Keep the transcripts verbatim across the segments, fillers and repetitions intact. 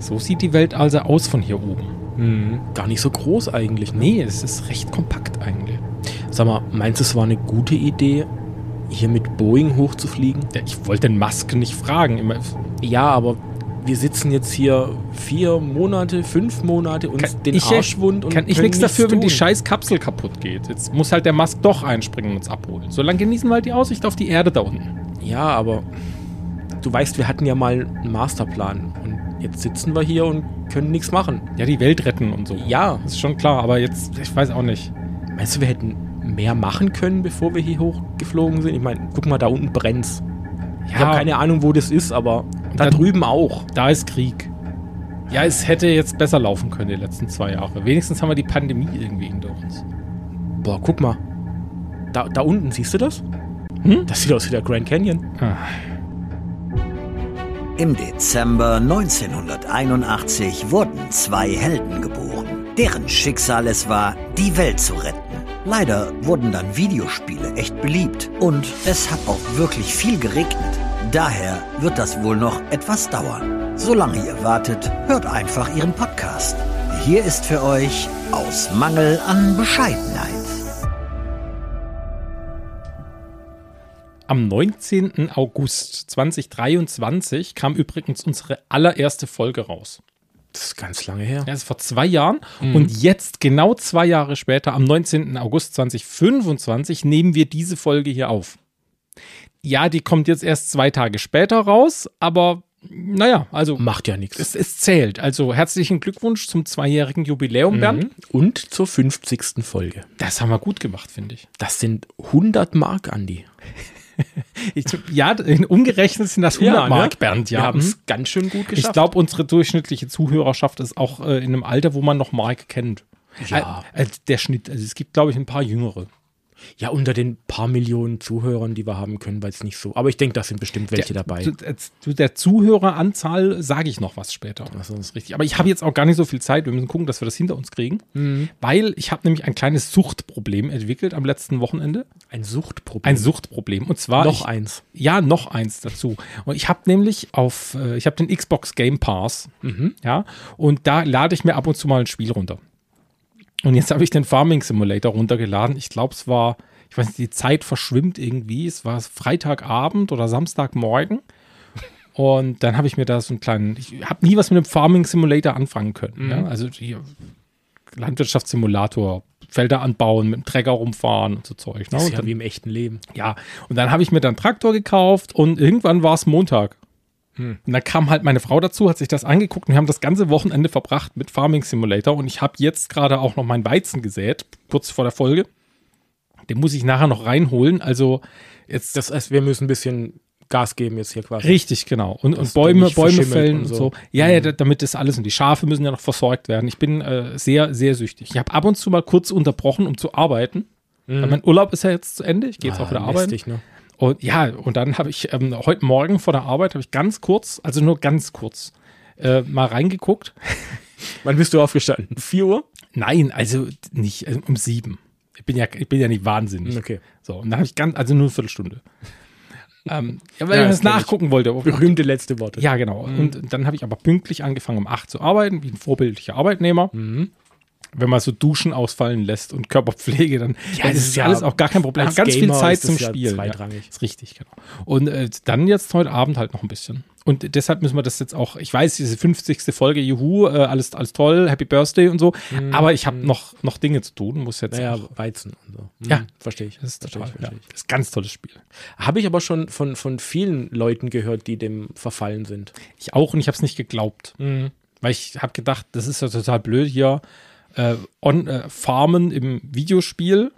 So sieht die Welt also aus von hier oben. Hm, gar nicht so groß eigentlich. Ne? Nee, es ist recht kompakt eigentlich. Sag mal, meinst du, es war eine gute Idee, hier mit Boeing hochzufliegen? Ja, ich wollte den Musk nicht fragen. Immer. Ja, aber wir sitzen jetzt hier vier Monate, fünf Monate uns Kann den ich- Arsch wund und Kann ich können nichts dafür, wenn die tun. scheiß Kapsel kaputt geht. Jetzt muss halt der Musk doch einspringen und uns abholen. Solange genießen wir halt die Aussicht auf die Erde da unten. Ja, aber du weißt, wir hatten ja mal einen Masterplan und jetzt sitzen wir hier und können nichts machen. Ja, die Welt retten und so. Ja, Das ist schon klar, aber jetzt, ich weiß auch nicht. meinst du, wir hätten mehr machen können, bevor wir hier hochgeflogen sind? Ich meine, guck mal, da unten brennt's. Ich habe keine Ahnung, wo das ist, aber da dann- drüben auch. Da ist Krieg. Ja, es hätte jetzt besser laufen können die letzten zwei Jahre. Wenigstens haben wir die Pandemie irgendwie hinter uns. Boah, guck mal. Da, da unten, siehst du das? Hm? Das sieht aus wie der Grand Canyon. Ah. Im Dezember neunzehnhunderteinundachtzig wurden zwei Helden geboren, deren Schicksal es war, die Welt zu retten. Leider wurden dann Videospiele echt beliebt und es hat auch wirklich viel geregnet. Daher wird das wohl noch etwas dauern. Solange ihr wartet, hört einfach ihren Podcast. Hier ist für euch Aus Mangel an Bescheidenheit. Am neunzehnten August zweitausenddreiundzwanzig kam übrigens unsere allererste Folge raus. Das ist ganz lange her. Ja, das ist vor zwei Jahren. Und jetzt, genau zwei Jahre später, am neunzehnten August zweitausendfünfundzwanzig, nehmen wir diese Folge hier auf. Ja, die kommt jetzt erst zwei Tage später raus, aber naja, also Macht ja nichts. es, es zählt. Also herzlichen Glückwunsch zum zweijährigen Jubiläum, Bernd. Mhm. Und zur fünfzigsten Folge. Das haben wir gut gemacht, finde ich. Das sind hundert Mark, Andi. ich. Ja, umgerechnet sind das hundert Mark, Bernd. Wir Ja, haben mhm. es ganz schön gut geschafft. Ich glaube, unsere durchschnittliche Zuhörerschaft ist auch äh, in einem Alter, wo man noch Mark kennt. Ja. Äh, äh, der Schnitt, also es gibt, glaube ich, ein paar Jüngere. Ja, unter den paar Millionen Zuhörern, die wir haben können, weil es nicht so. Aber ich denke, da sind bestimmt welche der, dabei. Zu, äh, zu der Zuhöreranzahl sage ich noch was später. Also, Das ist richtig. Aber ich habe jetzt auch gar nicht so viel Zeit. Wir müssen gucken, dass wir das hinter uns kriegen. Mhm. Weil ich habe nämlich ein kleines Suchtproblem entwickelt am letzten Wochenende. ein Suchtproblem. Ein Suchtproblem. Und zwar. Noch ich, eins. Ja, noch eins dazu. Und ich habe nämlich auf, äh, ich habe den Xbox Game Pass. Mhm. Ja. Und da lade ich mir ab und zu mal ein Spiel runter. Und jetzt habe ich den Farming Simulator runtergeladen. Ich glaube, es war, ich weiß nicht, die Zeit verschwimmt irgendwie. Es war Freitagabend oder Samstagmorgen. Und dann habe ich mir da so einen kleinen, ich habe nie was mit dem Farming Simulator anfangen können. Mhm. Ja? Also hier Landwirtschaftssimulator, Felder anbauen, mit dem Trecker rumfahren und so Zeug. Ne? Das ist Und ja dann, wie im echten Leben. ja, und dann habe ich mir dann einen Traktor gekauft und irgendwann war es Montag. Hm. Und dann kam halt meine Frau dazu, hat sich das angeguckt und wir haben das ganze Wochenende verbracht mit Farming Simulator und ich habe jetzt gerade auch noch meinen Weizen gesät, kurz vor der Folge. Den muss ich nachher noch reinholen, also jetzt... Das heißt, wir müssen ein bisschen Gas geben jetzt hier quasi. Richtig, genau. Und, Dass und Bäume, der nicht Bäume verschimmelt fällen und und so. so. Ja, ja, Mhm. da- damit das alles und die Schafe müssen ja noch versorgt werden. Ich bin äh, sehr, sehr süchtig. Ich habe ab und zu mal kurz unterbrochen, um zu arbeiten. Weil mein Urlaub ist ja jetzt zu Ende. Ich gehe jetzt Ah, auch wieder arbeiten. lästig, ne? Und ja, und dann habe ich ähm, heute Morgen vor der Arbeit habe ich ganz kurz, also nur ganz kurz, äh, mal reingeguckt. Wann bist du aufgestanden? vier Uhr? Nein, also nicht also um sieben. Ich bin ja, ich bin ja nicht wahnsinnig. Okay. So, und dann habe ich ganz, also nur eine Viertelstunde. ähm, ja, weil Ja, ich das das kenn ich. nachgucken wollte. Berühmte letzte Worte. Ja, genau. Und dann habe ich aber pünktlich angefangen, um acht zu arbeiten, wie ein vorbildlicher Arbeitnehmer. Mhm. Wenn man so Duschen ausfallen lässt und Körperpflege, dann Ja, das das ist ist ja- alles auch gar kein Problem. als Ganz viel Gamer Zeit ist das zum ja Spielen. zweitrangig. Ja, ist richtig, genau. Und äh, dann jetzt heute Abend halt noch ein bisschen. Und deshalb müssen wir das jetzt auch, ich weiß, diese fünfzigste Folge, juhu, äh, alles, alles toll, Happy Birthday und so, aber ich habe noch, noch Dinge zu tun, muss jetzt Naja, auch, Weizen und so. Mhm. Ja. Verstehe ich. das ist verstehe total, ich, ja, verstehe ich. das ist ein ganz tolles Spiel. Habe ich aber schon von, von vielen Leuten gehört, die dem verfallen sind. Ich auch und ich habe es nicht geglaubt. Mhm. Weil ich habe gedacht, das ist ja total blöd hier. Äh, on, äh, Farmen im Videospiel.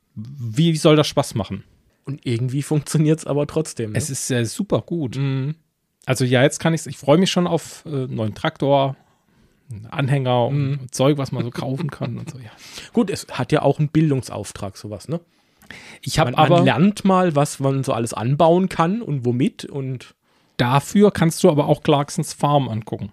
Wie soll das Spaß machen? Und irgendwie funktioniert es aber trotzdem. Ne? Es ist äh, super gut. Mhm. Also ja, jetzt kann ich ich freue mich schon auf äh, einen neuen Traktor, einen Anhänger und Mhm. Zeug, was man so kaufen kann und so, ja. Gut, es hat ja auch einen Bildungsauftrag, sowas, ne? Ich habe Man, man aber, lernt mal, was man so alles anbauen kann und womit und dafür kannst du aber auch Clarksons Farm angucken.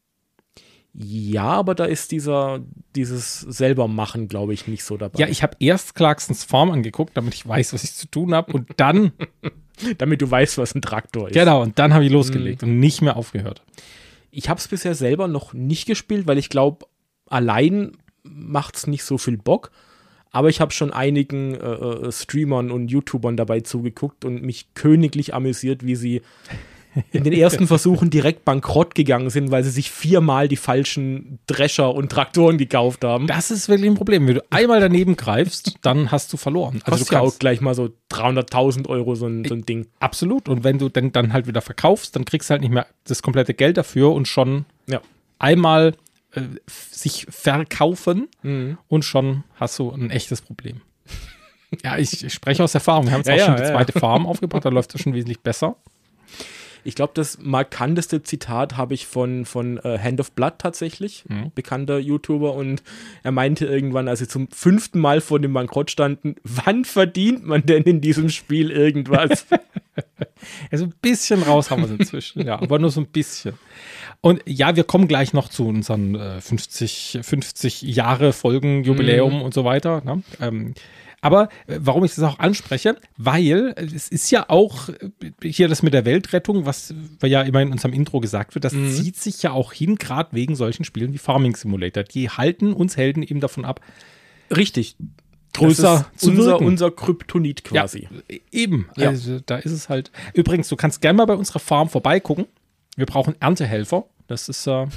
ja, aber da ist dieser, dieses selbermachen, glaube ich, nicht so dabei. Ja, ich habe erst Clarksons Farm angeguckt, damit ich weiß, was ich zu tun habe und dann, Damit du weißt, was ein Traktor ist. genau, und dann habe ich losgelegt Mhm. und nicht mehr aufgehört. Ich habe es bisher selber noch nicht gespielt, weil ich glaube, allein macht es nicht so viel Bock. Aber ich habe schon einigen äh, Streamern und YouTubern dabei zugeguckt und mich königlich amüsiert, wie sie in den ersten Versuchen direkt bankrott gegangen sind, weil sie sich viermal die falschen Drescher und Traktoren gekauft haben. Das ist wirklich ein Problem. Wenn du einmal daneben greifst, dann hast du verloren. Also du kannst ja auch gleich mal so dreihunderttausend Euro so ein, so ein Ding. Absolut. Und wenn du dann, dann halt wieder verkaufst, dann kriegst du halt nicht mehr das komplette Geld dafür und schon ja. einmal äh, sich verkaufen mhm. und schon hast du ein echtes Problem. Ja, ich, ich spreche aus Erfahrung. Wir haben jetzt ja, auch ja, schon die ja, zweite ja. Farm aufgebaut, da läuft es schon wesentlich besser. Ich glaube, das markanteste Zitat habe ich von, von äh, Hand of Blood tatsächlich, mhm. bekannter YouTuber, und er meinte irgendwann, als sie zum fünften Mal vor dem Bankrott standen, wann verdient man denn in diesem Spiel irgendwas? Also ein bisschen raus haben wir es inzwischen, ja, aber nur so ein bisschen. Und ja, wir kommen gleich noch zu unseren äh, fünfzig, fünfzig Jahre Folgen, Jubiläum mhm. und so weiter, ne? ähm, Aber äh, warum ich das auch anspreche, weil äh, es ist ja auch äh, hier das mit der Weltrettung, was ja immer in unserem Intro gesagt wird, das mhm. zieht sich ja auch hin, gerade wegen solchen Spielen wie Farming Simulator. Die halten uns Helden eben davon ab, richtig größer zu unser, wirken. unser Kryptonit quasi. Ja, eben, Ja. also da ist es halt. Übrigens, du kannst gerne mal bei unserer Farm vorbeigucken. Wir brauchen Erntehelfer. Das ist äh,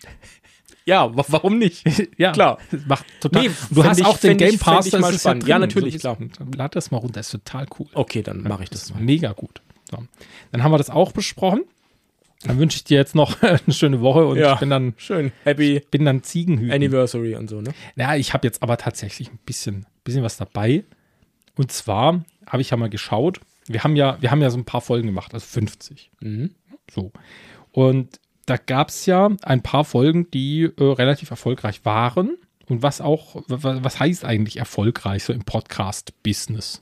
Ja, wa- warum nicht? ja, Klar. Macht total. Nee, du fänd hast ich- auch den fänd ich- Game Pass, fänd ich das mal ist spannend. drin. Ja, natürlich, So, klar. Lad das mal runter, das ist total cool. Okay, dann mache ich das Das ist mal. mega gut. So. Dann haben wir das auch besprochen. Dann wünsche ich dir jetzt noch eine schöne Woche und Ja. ich bin dann, Schön. Happy bin dann Ziegenhüten. Anniversary und so, ne? Ja, ich habe jetzt aber tatsächlich ein bisschen, bisschen was dabei. Und zwar habe ich ja mal geschaut, wir haben ja, wir haben ja so ein paar Folgen gemacht, also fünfzig. Mhm. So. Und da gab es ja ein paar Folgen, die äh, relativ erfolgreich waren. Und was auch, w- was heißt eigentlich erfolgreich so im Podcast-Business?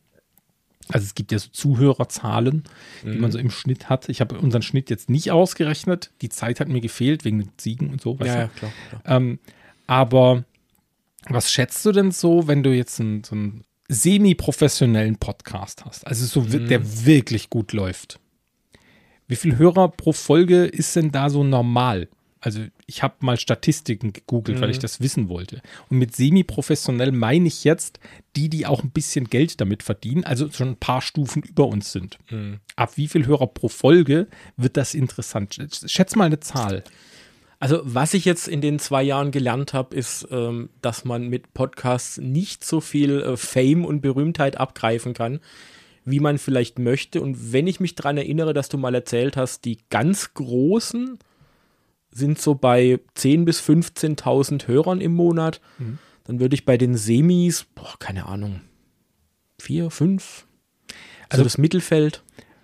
Also es gibt ja so Zuhörerzahlen, die Mhm. man so im Schnitt hat. Ich habe unseren Schnitt jetzt nicht ausgerechnet. Die Zeit hat mir gefehlt wegen den Ziegen und so. Weißt Ja, du? ja, klar. klar. Ähm, aber was schätzt du denn so, wenn du jetzt einen, so einen semi-professionellen Podcast hast? Also so, wi- Mhm. der wirklich gut läuft. Wie viel Hörer pro Folge ist denn da so normal? Also ich habe mal Statistiken gegoogelt, Mhm. weil ich das wissen wollte. Und mit semi-professionell meine ich jetzt die, die auch ein bisschen Geld damit verdienen, also schon ein paar Stufen über uns sind. Mhm. Ab wie viel Hörer pro Folge wird das interessant? Schätz mal eine Zahl. Also, was ich jetzt in den zwei Jahren gelernt habe, ist, ähm, dass man mit Podcasts nicht so viel äh, Fame und Berühmtheit abgreifen kann, wie man vielleicht möchte. Und wenn ich mich daran erinnere, dass du mal erzählt hast, die ganz Großen sind so bei zehntausend bis fünfzehntausend Hörern im Monat, Mhm. dann würde ich bei den Semis, boah, keine Ahnung, vier, fünf, also Also- das Mittelfeld.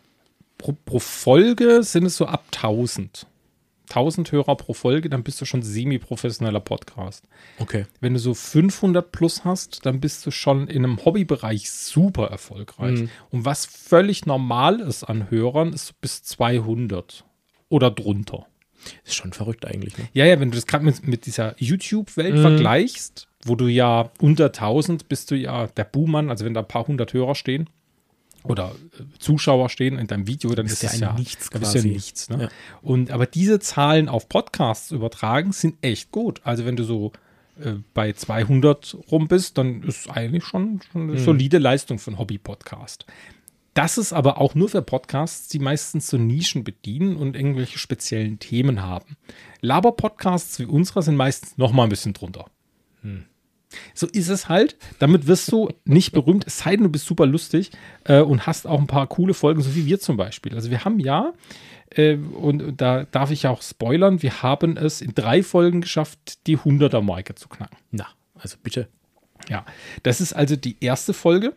Pro, pro Folge sind es so ab tausend. tausend Hörer pro Folge, dann bist du schon semi-professioneller Podcast. Okay. Wenn du so fünfhundert plus hast, dann bist du schon in einem Hobbybereich super erfolgreich. Mhm. Und was völlig normal ist an Hörern, ist so bis zweihundert oder drunter. Ist schon verrückt eigentlich, ne? Ja, ja, wenn du das gerade mit, mit dieser YouTube-Welt Mhm. vergleichst, wo du ja unter tausend bist du ja der Buhmann, also wenn da ein paar hundert Hörer stehen oder äh, Zuschauer stehen in deinem Video, dann ist ja das ein ja Nichts da bist du ja quasi. nichts. Ne? Ja. Und aber diese Zahlen auf Podcasts übertragen sind echt gut. Also wenn du so äh, bei zweihundert rum bist, dann ist eigentlich schon, schon eine Mhm. solide Leistung für einen Hobby-Podcast. Das ist aber auch nur für Podcasts, die meistens so Nischen bedienen und irgendwelche speziellen Themen haben. Laber-Podcasts wie unserer sind meistens noch mal ein bisschen drunter. Hm. So ist es halt. Damit wirst du nicht berühmt, es sei denn, du bist super lustig äh, und hast auch ein paar coole Folgen, so wie wir zum Beispiel. Also wir haben ja, äh, und, und da darf ich ja auch spoilern, wir haben es in drei Folgen geschafft, die hunderter-Marke zu knacken. Na, also bitte. Ja, das ist also die erste Folge.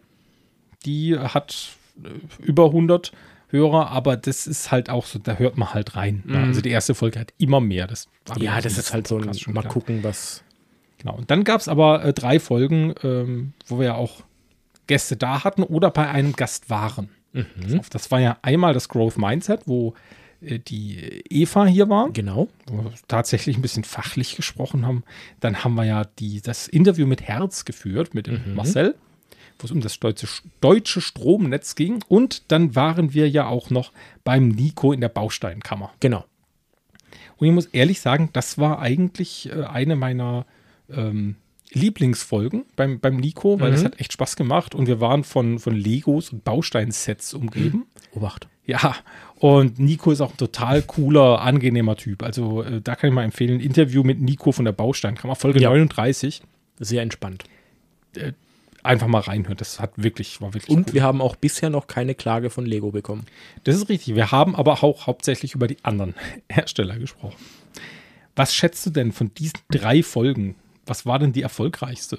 Die hat äh, über hundert Hörer, aber das ist halt auch so, da hört man halt rein. Mhm. Ja, also die erste Folge hat immer mehr. Das hab ich Ja, auch das im ist halt so ein, Podcast schon mal gelernt. gucken, was. Genau. Und dann gab es aber äh, drei Folgen, ähm, wo wir ja auch Gäste da hatten oder bei einem Gast waren. Mhm. Pass auf, das war ja einmal das Growth Mindset, wo äh, die Eva hier war, Genau. wo wir tatsächlich ein bisschen fachlich gesprochen haben. Dann haben wir ja die, das Interview mit Herz geführt, mit dem Mhm. Marcel, wo es um das deutsche, deutsche Stromnetz ging. Und dann waren wir ja auch noch beim Nico in der Bausteinkammer. Genau. Und ich muss ehrlich sagen, das war eigentlich äh, eine meiner ähm, Lieblingsfolgen beim, beim Nico, weil Mhm. das hat echt Spaß gemacht und wir waren von, von Legos und Bausteinsets umgeben. Obacht. Ja, und Nico ist auch ein total cooler, angenehmer Typ. Also äh, da kann ich mal empfehlen, ein Interview mit Nico von der Bausteinkammer, Folge Ja. neununddreißig. Sehr entspannt. Äh, einfach mal reinhören, das hat wirklich, war wirklich Und cool. wir haben auch bisher noch keine Klage von Lego bekommen. Das ist richtig, wir haben aber auch hauptsächlich über die anderen Hersteller gesprochen. Was schätzt du denn von diesen drei Folgen? Was war denn die erfolgreichste?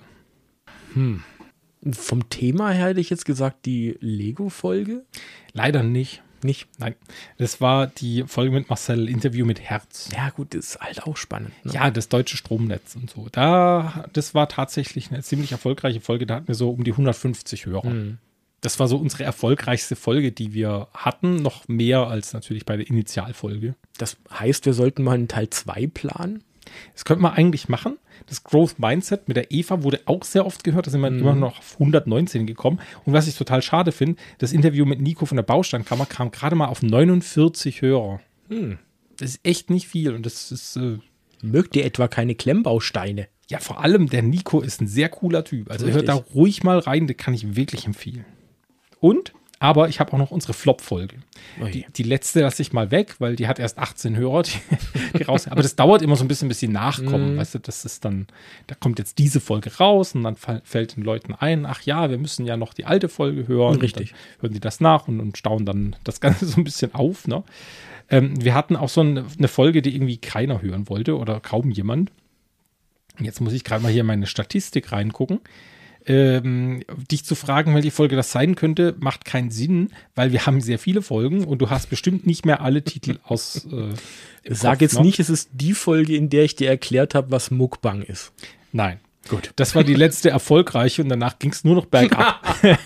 Vom Thema her hätte ich jetzt gesagt, die Lego-Folge. Leider nicht. Nicht. Nein, das war die Folge mit Marcel, Interview mit Herz. Ja, gut, das ist halt auch spannend. Ne? Ja, das deutsche Stromnetz und so. Da, das war tatsächlich eine ziemlich erfolgreiche Folge. Da hatten wir so um die hundertfünfzig Hörer. Mhm. Das war so unsere erfolgreichste Folge, die wir hatten. Noch mehr als natürlich bei der Initialfolge. Das heißt, wir sollten mal einen Teil zwei planen. Das könnte man eigentlich machen. Das Growth Mindset mit der Eva wurde auch sehr oft gehört. Da sind wir Mhm. immer noch auf hundertneunzehn gekommen. Und was ich total schade finde, das Interview mit Nico von der Bausteinkammer kam gerade mal auf neunundvierzig Hörer. Hm. Das ist echt nicht viel. Und das ist, äh, Mögt ihr etwa keine Klemmbausteine? ja, vor allem der Nico ist ein sehr cooler Typ. Also hört Richtig. da ruhig mal rein, das kann ich wirklich empfehlen. Und, aber ich habe auch noch unsere Flop-Folge. Ui. Die, die letzte lasse ich mal weg, weil die hat erst achtzehn Hörer, die, die raus. Aber das dauert immer so ein bisschen, bis sie nachkommen. Mhm. Weißt du, das ist dann, da kommt jetzt diese Folge raus und dann fall, fällt den Leuten ein, ach ja, wir müssen ja noch die alte Folge hören. Richtig. Und dann hören die das nach und, und stauen dann das Ganze so ein bisschen auf. Ne? Ähm, wir hatten auch so eine, eine Folge, die irgendwie keiner hören wollte oder kaum jemand. Jetzt muss ich gerade mal hier in meine Statistik reingucken. Ähm, dich zu fragen, welche Folge das sein könnte, macht keinen Sinn, weil wir haben sehr viele Folgen und du hast bestimmt nicht mehr alle Titel aus. Äh, im Sag Kopf, jetzt ne? nicht, es ist die Folge, in der ich dir erklärt habe, was Mukbang ist. Nein. Gut. Das war die letzte erfolgreiche und danach ging es nur noch bergab.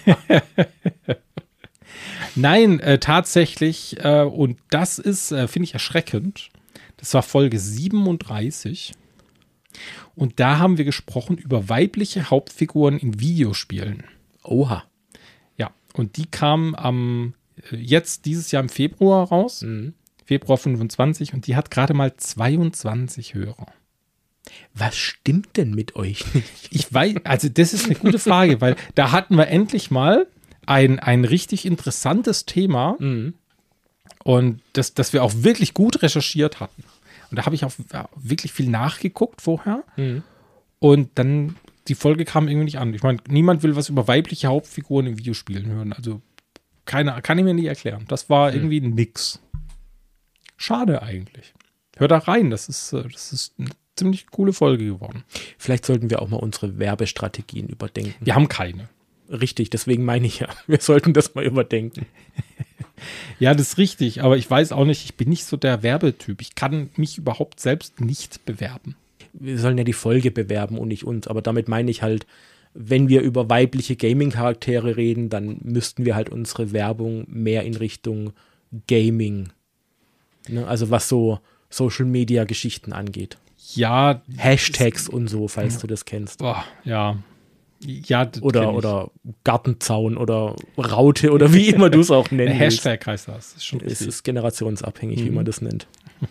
Nein, äh, tatsächlich, äh, und das ist, äh, finde ich, erschreckend. Das war Folge siebenunddreißig. Und da haben wir gesprochen über weibliche Hauptfiguren in Videospielen. Oha. Ja, und die kam am, äh, jetzt dieses Jahr im Februar raus. Mhm. Februar fünfundzwanzig. Und die hat gerade mal zweiundzwanzig Hörer. Was stimmt denn mit euch nicht? Ich weiß, also das ist eine gute Frage, weil da hatten wir endlich mal ein, ein richtig interessantes Thema Mhm. und das, das wir auch wirklich gut recherchiert hatten. Und da habe ich auch ja, wirklich viel nachgeguckt vorher Mhm. und dann die Folge kam irgendwie nicht an. Ich meine, niemand will was über weibliche Hauptfiguren in Videospielen hören. Also keine, kann ich mir nicht erklären. Das war irgendwie nix. Schade eigentlich. Hör da rein, das ist, äh, das ist eine ziemlich coole Folge geworden. Vielleicht sollten wir auch mal unsere Werbestrategien überdenken. Wir haben keine. Richtig, deswegen meine ich ja, wir sollten das mal überdenken. Ja, das ist richtig, aber ich weiß auch nicht, ich bin nicht so der Werbetyp. Ich kann mich überhaupt selbst nicht bewerben. Wir sollen ja die Folge bewerben und nicht uns, aber damit meine ich halt, wenn wir über weibliche Gaming-Charaktere reden, dann müssten wir halt unsere Werbung mehr in Richtung Gaming, ne? Also was so Social-Media-Geschichten angeht. Ja, Hashtags und so, falls du das kennst. boah, ja. Ja, das kenn Oder, ich. oder Gartenzaun oder Raute oder wie immer du es auch nennen willst. Hashtag heißt das. Das ist schon Es richtig. ist generationsabhängig, wie Mhm. man das nennt.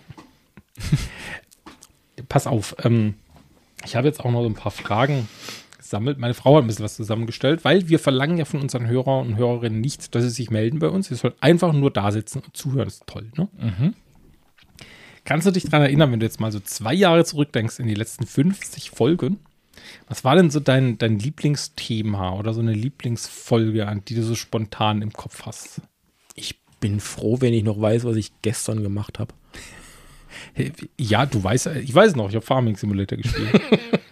Pass auf, ähm, ich habe jetzt auch noch so ein paar Fragen gesammelt. Meine Frau hat ein bisschen was zusammengestellt, weil wir verlangen ja von unseren Hörern und Hörerinnen nicht, dass sie sich melden bei uns. Sie sollen einfach nur da sitzen und zuhören. Das ist toll, ne? Kannst du dich daran erinnern, wenn du jetzt mal so zwei Jahre zurückdenkst in die letzten fünfzig Folgen? Was war denn so dein, dein Lieblingsthema oder so eine Lieblingsfolge, an die du so spontan im Kopf hast? Ich bin froh, wenn ich noch weiß, was ich gestern gemacht habe. Hey, ja, du weißt, ich weiß noch, ich habe Farming Simulator gespielt.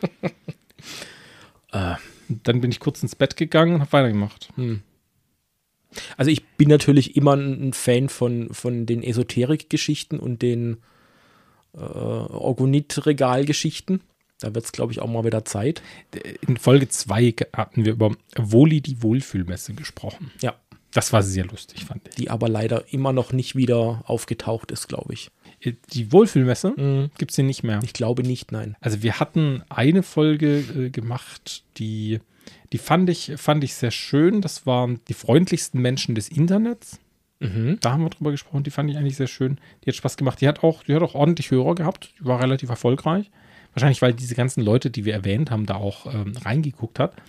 äh, Und dann bin ich kurz ins Bett gegangen und habe weitergemacht. hm. Also ich bin natürlich immer ein Fan von, von den Esoterik-Geschichten und den äh, Orgonit-Regal-Geschichten. Da wird es, glaube ich, auch mal wieder Zeit. In Folge zwei hatten wir über Woli die Wohlfühlmesse gesprochen. Ja. Das war sehr lustig, fand ich. Die aber leider immer noch nicht wieder aufgetaucht ist, glaube ich. Die Wohlfühlmesse Mhm. gibt es hier nicht mehr. Ich glaube nicht, nein. Also wir hatten eine Folge äh, gemacht, die, die fand ich, fand ich sehr schön. Das waren die freundlichsten Menschen des Internets. Mhm. Da haben wir drüber gesprochen, die fand ich eigentlich sehr schön. Die hat Spaß gemacht. Die hat auch, die hat auch ordentlich Hörer gehabt, die war relativ erfolgreich. Wahrscheinlich, weil diese ganzen Leute, die wir erwähnt haben, da auch ähm, reingeguckt hat.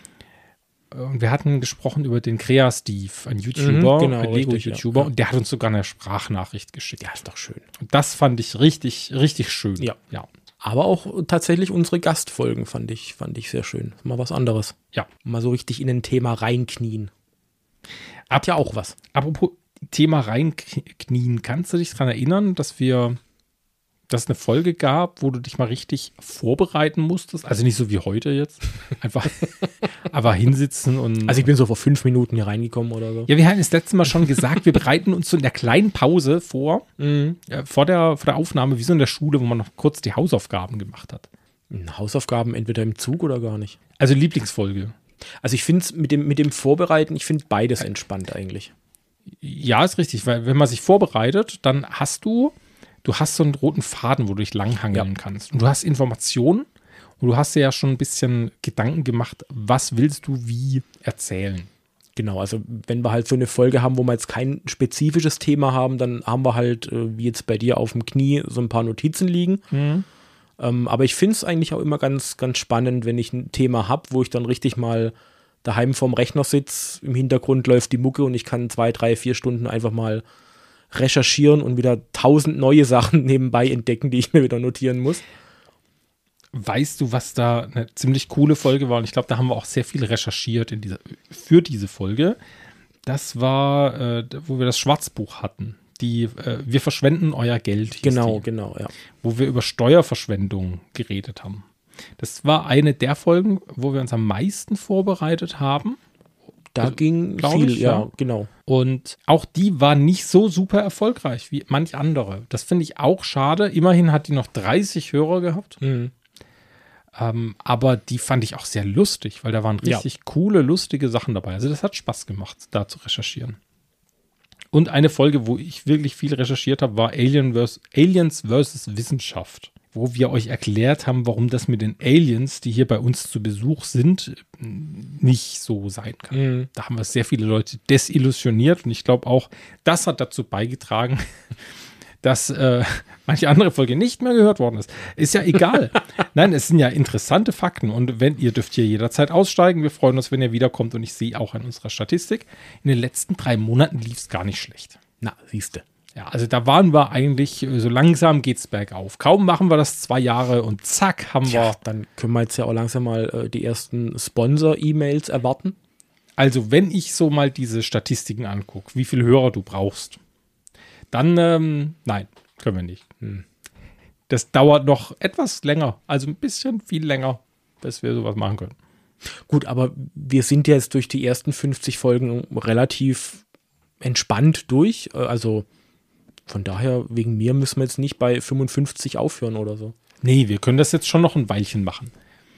Und wir hatten gesprochen über den Crea Steve, ein YouTuber, Mhm, genau, ein richtig, Lego-YouTuber, ja. und der hat uns sogar eine Sprachnachricht geschickt. Ja, ist doch schön. Und das fand ich richtig, richtig schön. Ja. Ja. Aber auch tatsächlich unsere Gastfolgen fand ich, fand ich sehr schön. Mal was anderes. Ja. Mal so richtig in ein Thema reinknien. Hat ja auch was. Apropos Thema reinknien, kannst du dich daran erinnern, dass wir, dass es eine Folge gab, wo du dich mal richtig vorbereiten musstest? Also nicht so wie heute jetzt. Einfach, aber hinsitzen und. Also ich bin so vor fünf Minuten hier reingekommen oder so. Ja, wir hatten das letzte Mal schon gesagt, wir bereiten uns so in der kleinen Pause vor, Mhm. äh, vor, der, vor der Aufnahme, wie so in der Schule, wo man noch kurz die Hausaufgaben gemacht hat. Hausaufgaben entweder im Zug oder gar nicht. Also Lieblingsfolge. Also ich finde es mit dem, mit dem Vorbereiten, ich finde beides entspannt eigentlich. Ja, ist richtig, weil wenn man sich vorbereitet, dann hast du, du hast so einen roten Faden, wo du dich langhangeln Ja. kannst. Und du hast Informationen und du hast dir ja schon ein bisschen Gedanken gemacht, was willst du wie erzählen. Genau, also wenn wir halt so eine Folge haben, wo wir jetzt kein spezifisches Thema haben, dann haben wir halt, äh, wie jetzt bei dir auf dem Knie, so ein paar Notizen liegen. Ähm, aber ich finde es eigentlich auch immer ganz, ganz spannend, wenn ich ein Thema habe, wo ich dann richtig mal daheim vorm Rechner sitze, im Hintergrund läuft die Mucke und ich kann zwei, drei, vier Stunden einfach mal recherchieren und wieder tausend neue Sachen nebenbei entdecken, die ich mir wieder notieren muss. Weißt du, was da eine ziemlich coole Folge war? Und ich glaube, da haben wir auch sehr viel recherchiert in dieser, für diese Folge. Das war, äh, wo wir das Schwarzbuch hatten. Die, äh, wir verschwenden euer Geld. hieß Genau, die, genau, ja. wo wir über Steuerverschwendung geredet haben. Das war eine der Folgen, wo wir uns am meisten vorbereitet haben. Da Also, ging glaub viel, ich, ja, ja. genau. Und auch die war nicht so super erfolgreich wie manch andere. Das finde ich auch schade. Immerhin hat die noch dreißig Hörer gehabt. Mhm. Ähm, aber die fand ich auch sehr lustig, weil da waren Ja. richtig coole, lustige Sachen dabei. Also das hat Spaß gemacht, da zu recherchieren. Und eine Folge, wo ich wirklich viel recherchiert habe, war Alien vers- Aliens versus Wissenschaft, wo wir euch erklärt haben, warum das mit den Aliens, die hier bei uns zu Besuch sind, nicht so sein kann. Mhm. Da haben wir sehr viele Leute desillusioniert und ich glaube auch, das hat dazu beigetragen, dass äh, manche andere Folge nicht mehr gehört worden ist. Ist ja egal. Nein, es sind ja interessante Fakten und wenn ihr dürft hier jederzeit aussteigen. Wir freuen uns, wenn ihr wiederkommt und ich sehe auch an unserer Statistik, in den letzten drei Monaten lief es gar nicht schlecht. Na, siehste. Ja, also da waren wir eigentlich, äh, so langsam geht's bergauf. Kaum machen wir das zwei Jahre und zack, haben Ja, wir. dann können wir jetzt ja auch langsam mal äh, die ersten Sponsor-E-Mails erwarten. Also wenn ich so mal diese Statistiken angucke, wie viele Hörer du brauchst, dann, ähm, nein, können wir nicht. Hm. Das dauert noch etwas länger, also ein bisschen viel länger, bis wir sowas machen können. Gut, aber wir sind ja jetzt durch die ersten fünfzig Folgen relativ entspannt durch. Äh, Also von daher, wegen mir müssen wir jetzt nicht bei fünfundfünfzig aufhören oder so. Nee, wir können das jetzt schon noch ein Weilchen machen.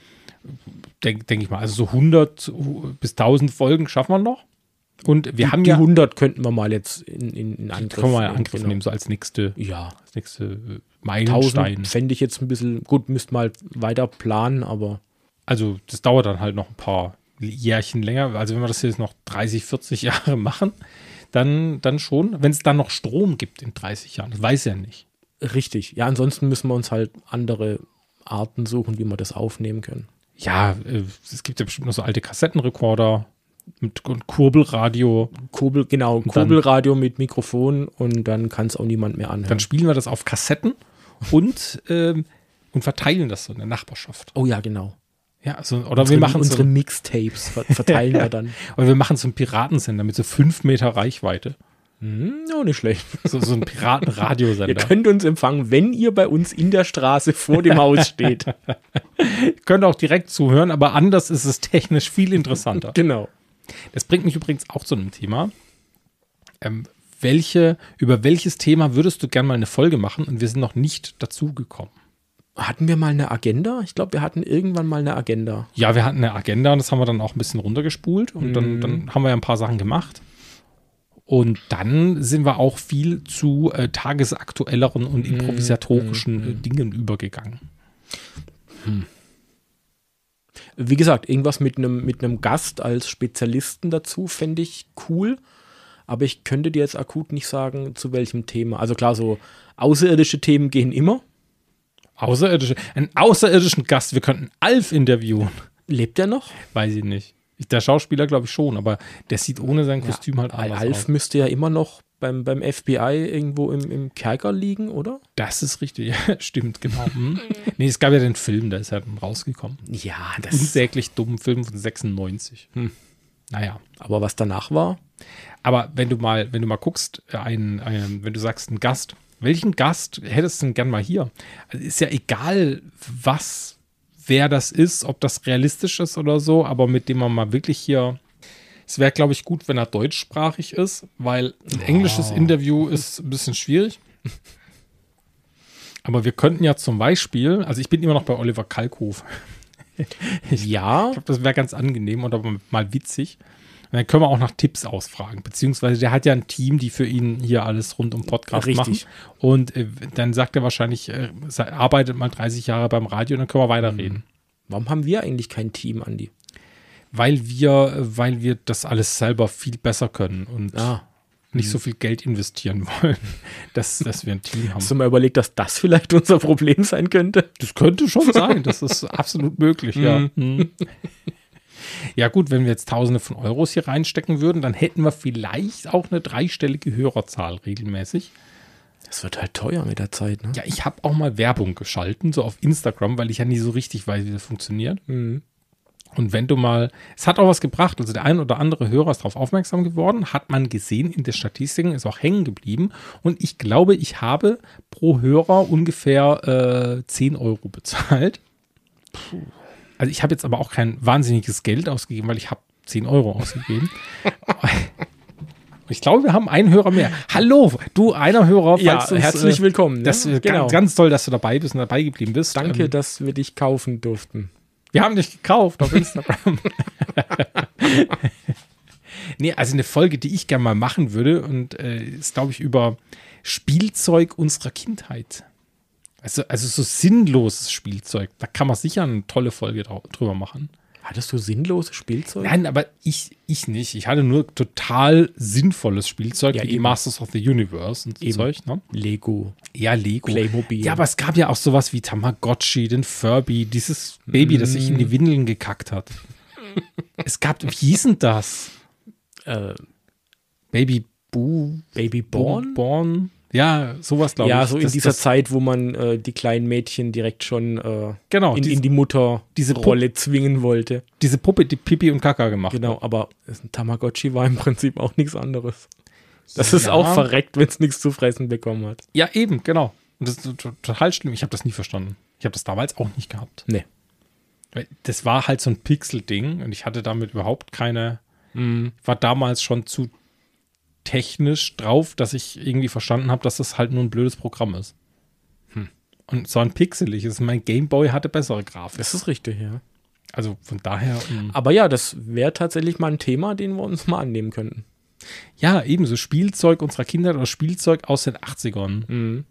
Denke denk ich mal, also so hundert bis tausend Folgen schaffen wir noch. Und wir die, haben die ja, hundert könnten wir mal jetzt in, in, in Angriff können wir mal in nehmen, Angriff genau. nehmen, so als nächste, Ja, als nächste äh, Meilenstein. tausend fände ich jetzt ein bisschen, gut, müsst mal weiter planen, aber Also das dauert dann halt noch ein paar Jährchen länger. Also wenn wir das jetzt noch dreißig, vierzig Jahre machen, dann, dann schon. Wenn es dann noch Strom gibt in dreißig Jahren, das weiß er nicht. richtig. Ja, ansonsten müssen wir uns halt andere Arten suchen, wie wir das aufnehmen können. Ja, äh, es gibt ja bestimmt noch so alte Kassettenrekorder mit und Kurbelradio. Kurbel, genau, dann- Kurbelradio mit Mikrofon und dann kann es auch niemand mehr anhören. Dann spielen wir das auf Kassetten und, ähm, und verteilen das so in der Nachbarschaft. Oh ja, genau. Ja, also, oder Unsere, wir machen so, unsere Mixtapes ver verteilen wir dann. oder wir machen so einen Piratensender mit so fünf Meter Reichweite. Hm, auch nicht schlecht. So, so einen Ihr Piratenradiosender. könnt uns empfangen, wenn ihr bei uns in der Straße vor dem Haus steht. Könnt auch direkt zuhören, aber anders ist es technisch viel interessanter. Genau. Das bringt mich übrigens auch zu einem Thema. Ähm, welche, über welches Thema würdest du gerne mal eine Folge machen? Und wir sind noch nicht dazu gekommen. Hatten wir mal eine Agenda? Ich glaube, wir hatten irgendwann mal eine Agenda. Ja, wir hatten eine Agenda und das haben wir dann auch ein bisschen runtergespult. Und dann, dann haben wir ja ein paar Sachen gemacht. Und dann sind wir auch viel zu äh, tagesaktuelleren und improvisatorischen äh, Dingen übergegangen. Wie gesagt, irgendwas mit einem mit einem Gast als Spezialisten dazu fände ich cool. aber ich könnte dir jetzt akut nicht sagen, zu welchem Thema. Also klar, so außerirdische Themen gehen immer. Außerirdische, einen außerirdischen Gast, wir könnten Alf interviewen. Lebt der noch? Weiß ich nicht. Der Schauspieler glaube ich schon, aber der sieht ohne sein Kostüm ja, halt anders Alf aus. müsste ja immer noch beim, beim F B I irgendwo im, im Kerker liegen, oder? Das ist richtig, ja, stimmt, genau. Hm. Nee, es gab ja den Film, der ist ja dann rausgekommen. Ja, das Unsäglich dummen Film von sechsundneunzig. Hm. Naja. Aber was danach war? Aber wenn du mal, wenn du mal guckst, ein, ein, wenn du sagst, ein Gast, welchen Gast hättest du denn gern mal hier? Also ist ja egal, was, wer das ist, ob das realistisch ist oder so, aber mit dem man mal wirklich hier. Es wäre, glaube ich, gut, wenn er deutschsprachig ist, weil ein oh. englisches Interview ist ein bisschen schwierig. Aber wir könnten ja zum Beispiel, also ich bin immer noch bei Oliver Kalkofe. ich, ja. Ich glaube, das wäre ganz angenehm oder mal witzig. Und dann können wir auch nach Tipps ausfragen. Beziehungsweise der hat ja ein Team, die für ihn hier alles rund um Podcast Richtig. machen. Und äh, dann sagt er wahrscheinlich, äh, arbeitet mal dreißig Jahre beim Radio und dann können wir weiterreden. Warum haben wir eigentlich kein Team, Andi? Weil wir, weil wir das alles selber viel besser können und ah. nicht so viel Geld investieren wollen, dass, dass wir ein Team haben. Hast du mal überlegt, dass das vielleicht unser Problem sein könnte? Das könnte schon sein, das ist absolut möglich, ja. Mhm. Ja gut, wenn wir jetzt Tausende von Euros hier reinstecken würden, dann hätten wir vielleicht auch eine dreistellige Hörerzahl regelmäßig. Das wird halt teuer mit der Zeit, ne? Ja, ich habe auch mal Werbung geschalten, so auf Instagram, weil ich ja nie so richtig weiß, wie das funktioniert. Mhm. Und wenn du mal, es hat auch was gebracht, also der ein oder andere Hörer ist darauf aufmerksam geworden, hat man gesehen in den Statistiken, ist auch hängen geblieben. Und ich glaube, ich habe pro Hörer ungefähr äh, zehn Euro bezahlt. Puh. Also ich habe jetzt aber auch kein wahnsinniges Geld ausgegeben, weil ich habe zehn Euro ausgegeben. Ich glaube, wir haben einen Hörer mehr. Hallo, du, einer Hörer. Ja, uns, herzlich äh, willkommen. Ne? Das ist genau. ganz, ganz toll, dass du dabei bist und dabei geblieben bist. Danke, ähm, dass wir dich kaufen durften. Wir haben dich gekauft auf Instagram. Nee, also eine Folge, die ich gerne mal machen würde und äh, ist, glaube ich, über Spielzeug unserer Kindheit. Also, also so sinnloses Spielzeug. Da kann man sicher eine tolle Folge drüber machen. Hattest du sinnloses Spielzeug? Nein, aber ich, ich nicht. Ich hatte nur total sinnvolles Spielzeug, ja, wie eben. die Masters of the Universe und so eben. Zeug. Ne? Lego. Ja, Lego. Playmobil. Ja, aber es gab ja auch sowas wie Tamagotchi, den Furby, dieses Baby, mm. das sich in die Windeln gekackt hat. Es gab, wie hieß denn das? Äh, Baby Boo. Baby Born? Born. Ja, sowas glaube ja, ich. so in das, dieser das, Zeit, wo man äh, die kleinen Mädchen direkt schon äh, genau, in, diese, in die Mutterrolle zwingen wollte. Diese Puppe, die Pipi und Kaka gemacht Genau, hat. aber ein Tamagotchi war im Prinzip auch nichts anderes. Das ja. ist Ja. auch verreckt, wenn es nichts zu fressen bekommen hat. Ja, eben, genau. Und das ist total schlimm. Ich habe das nie verstanden. Ich habe das damals auch nicht gehabt. Nee. Das war halt so ein Pixel-Ding und ich hatte damit überhaupt keine, mhm. war damals schon zu technisch drauf, dass ich irgendwie verstanden habe, dass das halt nur ein blödes Programm ist. Hm. Und so ein pixeliges. Mein Gameboy hatte bessere Grafik. Das ist richtig, ja. Also von daher. Aber ja, das wäre tatsächlich mal ein Thema, den wir uns mal annehmen könnten. Ja, ebenso Spielzeug unserer Kindheit oder Spielzeug aus den achtzigern. Mhm.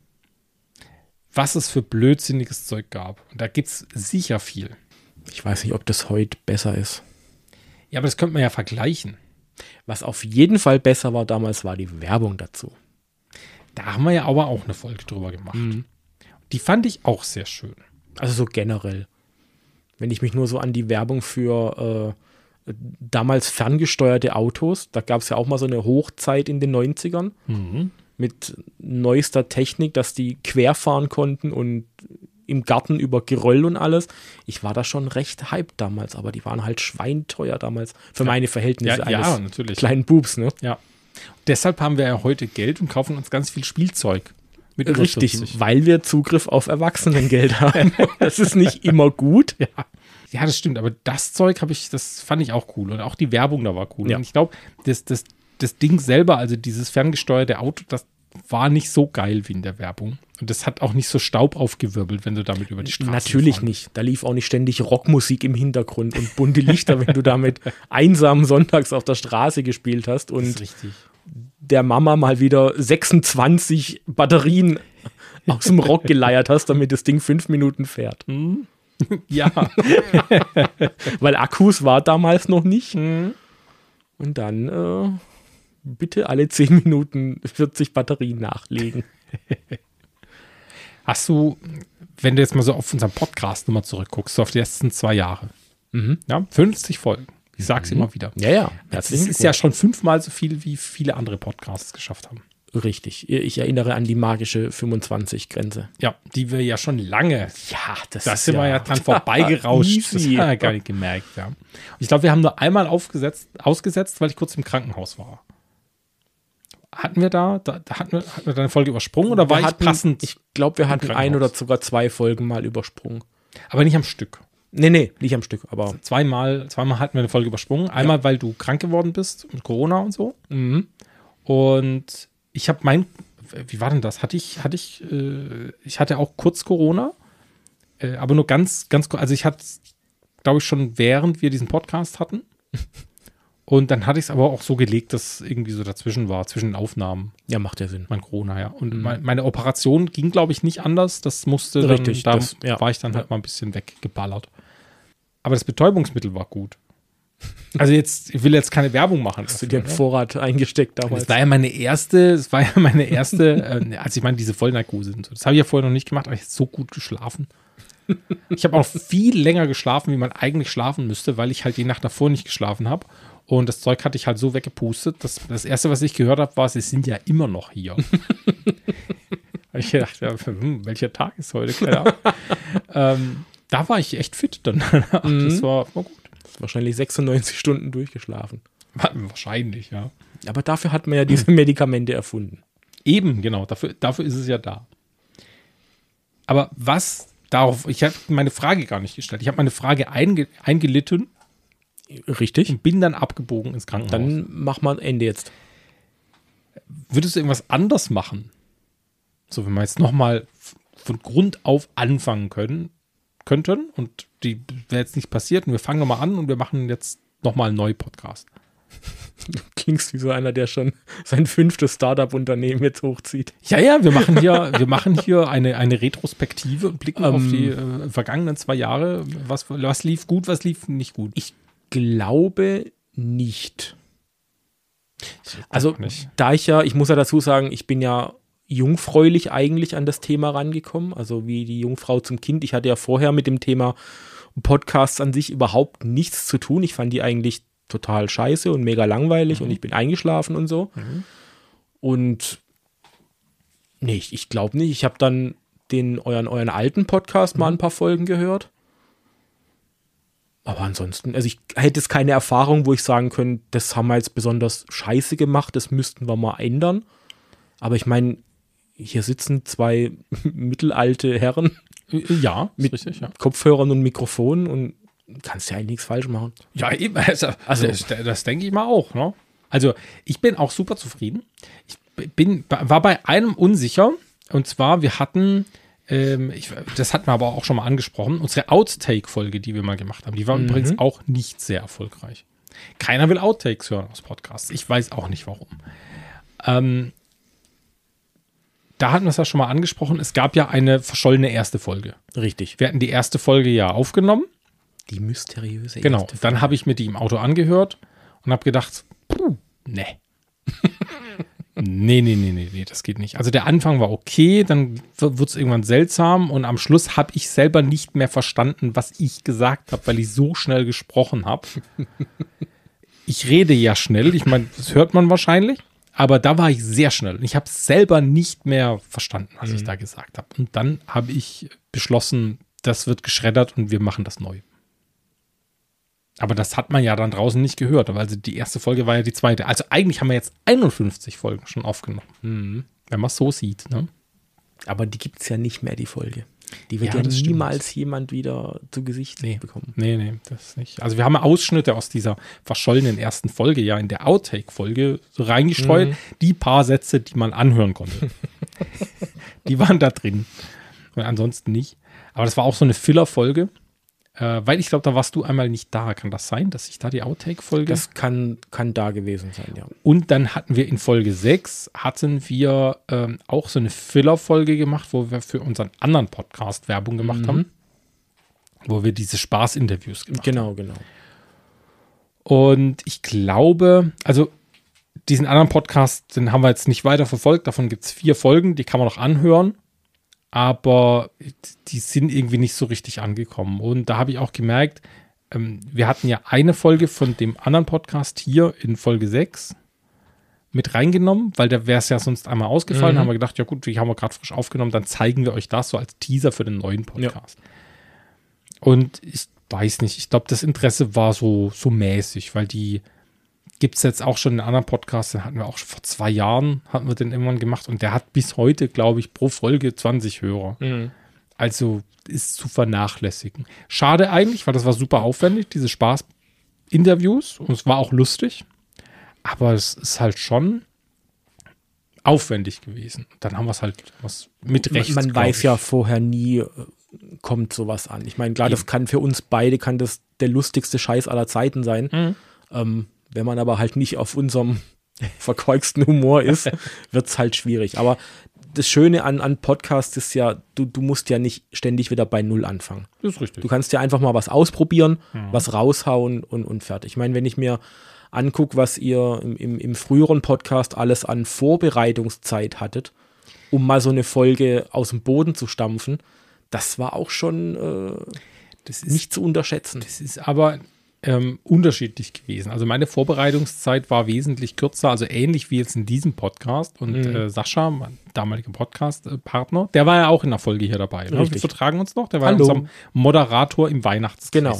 Was es für blödsinniges Zeug gab. Und da gibt es sicher viel. Ich weiß nicht, ob das heute besser ist. Ja, aber das könnte man ja vergleichen. Was auf jeden Fall besser war damals, war die Werbung dazu. Da haben wir ja aber auch eine Folge drüber gemacht. Mhm. Die fand ich auch sehr schön. Also so generell. Wenn ich mich nur so an die Werbung für äh, damals ferngesteuerte Autos, da gab es ja auch mal so eine Hochzeit in den neunzigern Mhm. mit neuester Technik, dass die querfahren konnten und im Garten über Geröll und alles. Ich war da schon recht hyped damals, aber die waren halt schweinteuer damals für ja. meine Verhältnisse ja, eines ja, natürlich. kleinen Bubs, ne? Ja. Deshalb haben wir ja heute Geld und kaufen uns ganz viel Spielzeug. Mit Richtig, vierzig. weil wir Zugriff auf Erwachsenengeld haben. Das ist nicht immer gut. Ja. Ja, das stimmt, aber das Zeug habe ich, das fand ich auch cool und auch die Werbung da war cool. Ja. Und ich glaube, das, das, das Ding selber, also dieses ferngesteuerte Auto, das war nicht so geil wie in der Werbung. Und das hat auch nicht so Staub aufgewirbelt, wenn du damit über die Straße Natürlich gefahren. nicht. Da lief auch nicht ständig Rockmusik im Hintergrund und bunte Lichter, wenn du damit einsam sonntags auf der Straße gespielt hast Das und ist richtig. der Mama mal wieder sechsundzwanzig Batterien aus dem Rock geleiert hast, damit das Ding fünf Minuten fährt. Mhm. Ja. Weil Akkus war damals noch nicht. Mhm. Und dann äh, bitte alle zehn Minuten vierzig Batterien nachlegen. Hast du, wenn du jetzt mal so auf unseren Podcast nochmal zurückguckst, so auf die letzten zwei Jahre, Mhm. ja, fünfzig Folgen, ich sag's Mhm. immer wieder. Ja, ja. Das ist ja schon fünfmal so viel, wie viele andere Podcasts geschafft haben. Richtig. Ich erinnere an die magische fünfundzwanzig-Grenze. Ja, die wir ja schon lange, Ja, das da sind wir ja dran vorbeigerauscht. Das Easy. haben wir gar nicht gemerkt, ja. Und ich glaube, wir haben nur einmal aufgesetzt, ausgesetzt, weil ich kurz im Krankenhaus war. Hatten wir da, da, da hatten, wir, hatten wir da eine Folge übersprungen oder war Wir ich hatten, passend? Ich glaube, wir hatten ein Krankenhaus. oder sogar zwei Folgen mal übersprungen. Aber nicht am Stück. Nee, nee, nicht am Stück, aber. Zweimal, zweimal hatten wir eine Folge übersprungen. Einmal, weil du krank geworden bist mit Corona und so. Mhm. Und ich habe mein, wie war denn das? Hatte ich, hatte ich, äh, ich hatte auch kurz Corona, äh, aber nur ganz, ganz kurz. Also ich hatte, glaube ich, schon während wir diesen Podcast hatten. Und dann hatte ich es aber auch so gelegt, dass irgendwie so dazwischen war, zwischen den Aufnahmen, Ja, macht ja Sinn. mein Corona, ja. Und Mhm. mein, meine Operation ging, glaube ich, nicht anders. Das musste Richtig, dann, da das- ja. war ich dann halt mal ein bisschen weggeballert. Aber das Betäubungsmittel war gut. Also jetzt, ich will jetzt keine Werbung machen. Hast du dafür, dir einen ne? Vorrat eingesteckt damals? Das war ja meine erste, das war ja meine erste, äh, als ich meine, diese Vollnarkose und so. Das habe ich ja vorher noch nicht gemacht, aber ich habe so gut geschlafen. Ich habe auch viel länger geschlafen, wie man eigentlich schlafen müsste, weil ich halt die Nacht davor nicht geschlafen habe. Und das Zeug hatte ich halt so weggepustet, dass das erste, was ich gehört habe, war, sie sind ja immer noch hier. Hab ich gedacht, ja, hm, welcher Tag ist heute? Keine Ahnung. ähm, da war ich echt fit dann. Mhm. Das war, war gut. Wahrscheinlich sechsundneunzig Stunden durchgeschlafen. Wahrscheinlich, ja. Aber dafür hat man ja diese Medikamente erfunden. Eben, genau, dafür, dafür ist es ja da. Aber was darauf, ich habe meine Frage gar nicht gestellt. Ich habe meine Frage einge, eingelitten Richtig. und bin dann abgebogen ins Krankenhaus. Dann mach mal ein Ende jetzt. Würdest du irgendwas anders machen? So, wenn wir jetzt nochmal von Grund auf anfangen können, könnten und die wäre jetzt nicht passiert und wir fangen nochmal an und wir machen jetzt nochmal einen neuen Podcast. Du klingst wie so einer, der schon sein fünftes Startup-Unternehmen jetzt hochzieht. Ja, ja, wir machen hier, wir machen hier eine, eine Retrospektive und blicken Ähm. auf die äh, vergangenen zwei Jahre. Was, was lief gut, was lief nicht gut? Ich glaube nicht. Also, nicht. da ich ja, ich muss ja dazu sagen, ich bin ja jungfräulich eigentlich an das Thema rangekommen, also wie die Jungfrau zum Kind. Ich hatte ja vorher mit dem Thema Podcasts an sich überhaupt nichts zu tun. Ich fand die eigentlich total scheiße und mega langweilig Mhm. und ich bin eingeschlafen und so. Mhm. Und nee, ich, ich glaube nicht. Ich habe dann den euren, euren alten Podcast mal ein paar Folgen gehört. Aber ansonsten, also ich hätte jetzt keine Erfahrung, wo ich sagen könnte, das haben wir jetzt besonders scheiße gemacht, das müssten wir mal ändern. Aber ich meine, hier sitzen zwei mittelalte Herren Ja, ist mit richtig, ja. Kopfhörern und Mikrofonen und kannst ja eigentlich nichts falsch machen. Ja, eben, also, Also- das, das denke ich mal auch. Ne? Also, ich bin auch super zufrieden. Ich bin, war bei einem unsicher, und zwar, wir hatten, ähm, ich, das hatten wir aber auch schon mal angesprochen, unsere Outtake-Folge, die wir mal gemacht haben, die war Mhm. übrigens auch nicht sehr erfolgreich. Keiner will Outtakes hören aus Podcasts. Ich weiß auch nicht, warum. Ähm, da hatten wir es ja schon mal angesprochen, es gab ja eine verschollene erste Folge. Richtig. Wir hatten die erste Folge ja aufgenommen. Die mysteriöse Genau, erste dann Folge. habe ich mir die im Auto angehört und habe gedacht, puh, nee. nee, nee, nee, nee, nee, das geht nicht. Also der Anfang war okay, dann wird es irgendwann seltsam und am Schluss habe ich selber nicht mehr verstanden, was ich gesagt habe, weil ich so schnell gesprochen habe. Ich rede ja schnell, ich meine, das hört man wahrscheinlich, aber da war ich sehr schnell und ich habe selber nicht mehr verstanden, was ich da gesagt habe. Und dann habe ich beschlossen, das wird geschreddert und wir machen das neu. Aber das hat man ja dann draußen nicht gehört, weil also die erste Folge war ja die zweite. Also eigentlich haben wir jetzt einundfünfzig Folgen schon aufgenommen. Mhm. Wenn man es so sieht. Ne? Aber die gibt es ja nicht mehr, die Folge. Die wird Ja, ja, das stimmt. niemals jemand wieder zu Gesicht Nee. bekommen. Nee, nee, das nicht. Also wir haben Ausschnitte aus dieser verschollenen ersten Folge ja in der Outtake-Folge so reingestreut. Mhm. Die paar Sätze, die man anhören konnte. Die waren da drin. Und ansonsten nicht. Aber das war auch so eine Filler-Folge. Äh, weil ich glaube, da warst du einmal nicht da. Kann das sein, dass ich da die Outtake-Folge... Das kann, kann da gewesen sein, ja. Und dann hatten wir in Folge sechs, hatten wir ähm, auch so eine Filler-Folge gemacht, wo wir für unseren anderen Podcast Werbung gemacht Mhm. haben. Wo wir diese Spaß-Interviews gemacht haben. Genau, genau. Und ich glaube, also diesen anderen Podcast, den haben wir jetzt nicht weiter verfolgt. Davon gibt es vier Folgen, die kann man noch anhören. Aber die sind irgendwie nicht so richtig angekommen. Und da habe ich auch gemerkt, ähm, wir hatten ja eine Folge von dem anderen Podcast hier in Folge sechs mit reingenommen, weil da wäre es ja sonst einmal ausgefallen. Mhm. Haben wir gedacht, ja gut, die haben wir gerade frisch aufgenommen, dann zeigen wir euch das so als Teaser für den neuen Podcast. Ja. Und ich weiß nicht, ich glaube, das Interesse war so, so mäßig, weil die gibt es jetzt auch schon in anderen Podcasts, den hatten wir auch schon vor zwei Jahren, hatten wir den irgendwann gemacht und der hat bis heute, glaube ich, pro Folge zwanzig Hörer. Mhm. Also ist zu vernachlässigen. Schade eigentlich, weil das war super aufwendig, diese Spaß-Interviews und es war auch lustig, aber es ist halt schon aufwendig gewesen. Dann haben wir es halt was mit rechts. Man weiß ich. ja vorher nie, kommt sowas an. Ich meine, klar, das kann für uns beide kann das der lustigste Scheiß aller Zeiten sein. Mhm. Ähm, wenn man aber halt nicht auf unserem verkorksten Humor ist, wird es halt schwierig. Aber das Schöne an, an Podcasts ist ja, du, du musst ja nicht ständig wieder bei Null anfangen. Das ist richtig. Du kannst ja einfach mal was ausprobieren, mhm. was raushauen und, und fertig. Ich meine, wenn ich mir angucke, was ihr im, im, im früheren Podcast alles an Vorbereitungszeit hattet, um mal so eine Folge aus dem Boden zu stampfen, das war auch schon äh, das ist, nicht zu unterschätzen. Das ist aber ähm, unterschiedlich gewesen. Also meine Vorbereitungszeit war wesentlich kürzer, also ähnlich wie jetzt in diesem Podcast. Und mhm. äh, Sascha, mein damaliger Podcast-Partner, der war ja auch in der Folge hier dabei. Ne? Wir vertragen uns noch, der war Hallo. unser Moderator im Weihnachtsquiz. Genau.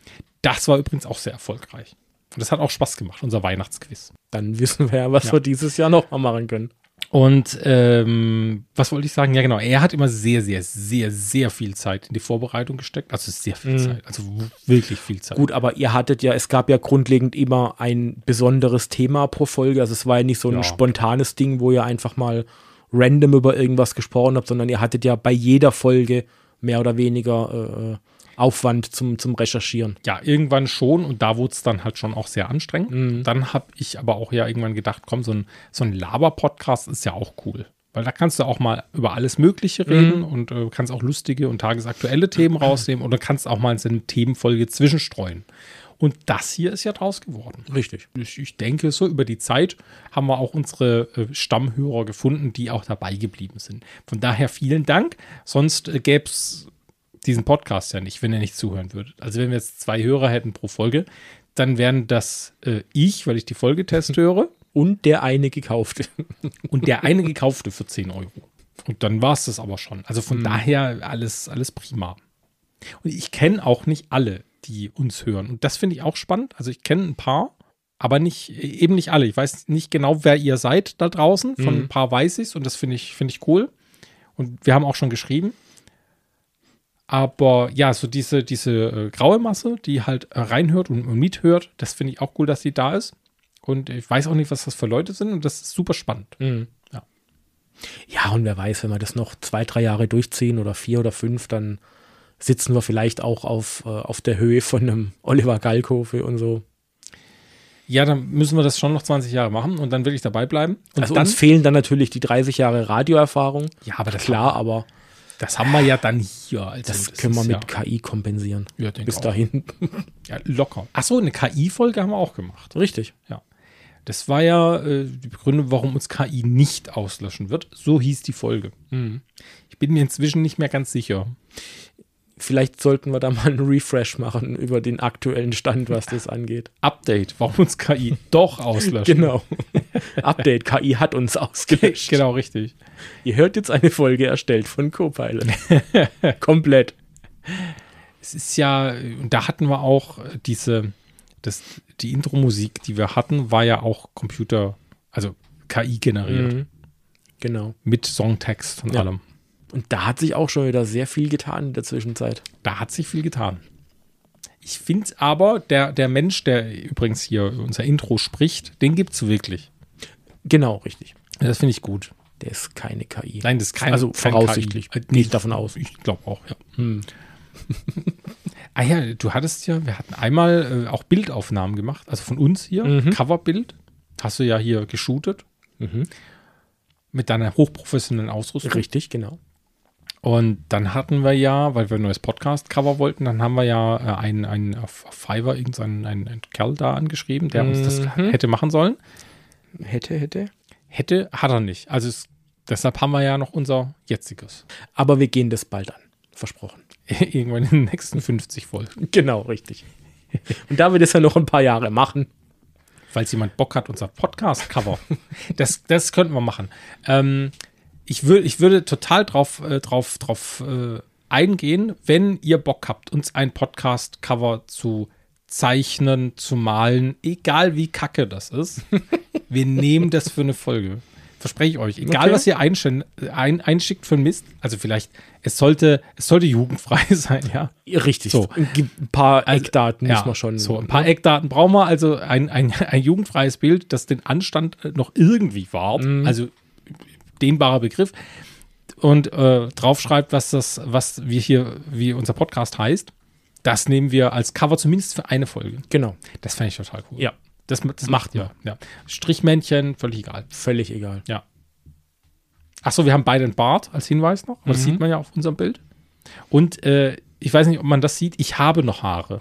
Das war übrigens auch sehr erfolgreich. Und das hat auch Spaß gemacht, unser Weihnachtsquiz. Dann wissen wir ja, was ja. wir dieses Jahr noch mal machen können. Und ähm, was wollte ich sagen? Ja, genau. Er hat immer sehr, sehr, sehr, sehr viel Zeit in die Vorbereitung gesteckt. Also sehr viel mhm. Zeit. Also wirklich viel Zeit. Gut, aber ihr hattet ja, es gab ja grundlegend immer ein besonderes Thema pro Folge. Also es war ja nicht so ein ja. spontanes Ding, wo ihr einfach mal random über irgendwas gesprochen habt, sondern ihr hattet ja bei jeder Folge mehr oder weniger äh, Aufwand zum, zum Recherchieren. Ja, irgendwann schon und da wurde es dann halt schon auch sehr anstrengend. Mhm. Dann habe ich aber auch ja irgendwann gedacht, komm, so ein, so ein Laber-Podcast ist ja auch cool. Weil da kannst du auch mal über alles Mögliche reden mhm. und äh, kannst auch lustige und tagesaktuelle Themen rausnehmen oder kannst auch mal so eine Themenfolge zwischenstreuen. Und das hier ist ja draus geworden. Richtig. Ich, ich denke, so über die Zeit haben wir auch unsere äh, Stammhörer gefunden, die auch dabei geblieben sind. Von daher vielen Dank. Sonst äh, gäbe es diesen Podcast ja nicht, wenn ihr nicht zuhören würdet. Also wenn wir jetzt zwei Hörer hätten pro Folge, dann wären das äh, ich, weil ich die Folgetest höre. Und der eine gekaufte. Und der eine gekaufte für zehn Euro. Und dann war es das aber schon. Also von mhm. daher alles, alles prima. Und ich kenne auch nicht alle, die uns hören. Und das finde ich auch spannend. Also ich kenne ein paar, aber nicht, eben nicht alle. Ich weiß nicht genau, wer ihr seid da draußen. Von mhm. ein paar weiß ich es und das finde ich, finde ich cool. Und wir haben auch schon geschrieben. Aber ja, so diese, diese äh, graue Masse, die halt äh, reinhört und, und mithört, das finde ich auch cool, dass sie da ist. Und ich weiß auch nicht, was das für Leute sind und das ist super spannend. Mhm. Ja. Ja, und wer weiß, wenn wir das noch zwei, drei Jahre durchziehen oder vier oder fünf, dann sitzen wir vielleicht auch auf, äh, auf der Höhe von einem Oliver Galkofe und so. Ja, dann müssen wir das schon noch zwanzig Jahre machen und dann will ich dabei bleiben. Und also dann uns fehlen dann natürlich die dreißig Jahre Radioerfahrung. Ja, aber das klar, aber das haben wir ja dann hier. Also das, das können wir mit ja K I kompensieren. Ja, bis auch. dahin. Ja, locker. Achso, eine K I-Folge haben wir auch gemacht. Richtig. Ja. Das war ja äh, die Begründung, warum uns K I nicht auslöschen wird. So hieß die Folge. Mhm. Ich bin mir inzwischen nicht mehr ganz sicher. Vielleicht sollten wir da mal einen Refresh machen über den aktuellen Stand, was das angeht. Update, warum uns K I doch auslöscht. Genau. Update, K I hat uns ausgelöscht. Genau, richtig. Ihr hört jetzt eine Folge erstellt von Copilot. Komplett. Es ist ja, und da hatten wir auch diese, das, die Intro-Musik, die wir hatten, war ja auch Computer, also K I generiert. Mhm. Genau. Mit Songtext und ja. allem. Und da hat sich auch schon wieder sehr viel getan in der Zwischenzeit. Da hat sich viel getan. Ich finde aber, der, der Mensch, der übrigens hier unser Intro spricht, den gibt es wirklich. Genau, richtig. Das finde ich gut. Der ist keine K I. Nein, das ist keine, also kein voraussichtlich. K I. Gehe ich davon aus. Ich glaube auch, ja. Hm. Ah ja, du hattest ja, wir hatten einmal äh, auch Bildaufnahmen gemacht, also von uns hier, mhm. Coverbild. Hast du ja hier geshootet. Mhm. Mit deiner hochprofessionellen Ausrüstung. Richtig, genau. Und dann hatten wir ja, weil wir ein neues Podcast-Cover wollten, dann haben wir ja äh, einen, einen auf Fiverr, irgendeinen einen, einen Kerl da angeschrieben, der mhm. uns das hätte machen sollen. Hätte, hätte. Hätte, hat er nicht. Also es, deshalb haben wir ja noch unser jetziges. Aber wir gehen das bald an. Versprochen. Irgendwann in den nächsten fünfzig Folgen. Genau, richtig. Und da wir das ja noch ein paar Jahre machen. Falls jemand Bock hat, unser Podcast-Cover. das, das könnten wir machen. Ähm, ich, würd, ich würde total drauf, äh, drauf, drauf äh, eingehen, wenn ihr Bock habt, uns ein Podcast-Cover zu zeichnen, zu malen, egal wie kacke das ist. Wir nehmen das für eine Folge. Verspreche ich euch. Egal, Okay. was ihr einschen- ein, einschickt für einen Mist. Also vielleicht, es sollte, es sollte jugendfrei sein, ja. Richtig. So. Gibt ein paar Also, Eckdaten ja, muss man schon. So, ein paar Eckdaten brauchen wir. Also ein, ein, ein jugendfreies Bild, das den Anstand noch irgendwie wahrt. Mhm. Also dehnbarer Begriff. Und äh, draufschreibt, was das, was wir hier, wie unser Podcast heißt. Das nehmen wir als Cover zumindest für eine Folge. Genau. Das fände ich total cool. Ja. Das, das macht ihr. Ja. Strichmännchen, völlig egal. Völlig egal. Ja. Achso, wir haben beide einen Bart als Hinweis noch. Aber das Mhm. sieht man ja auf unserem Bild. Und äh, ich weiß nicht, ob man das sieht. Ich habe noch Haare.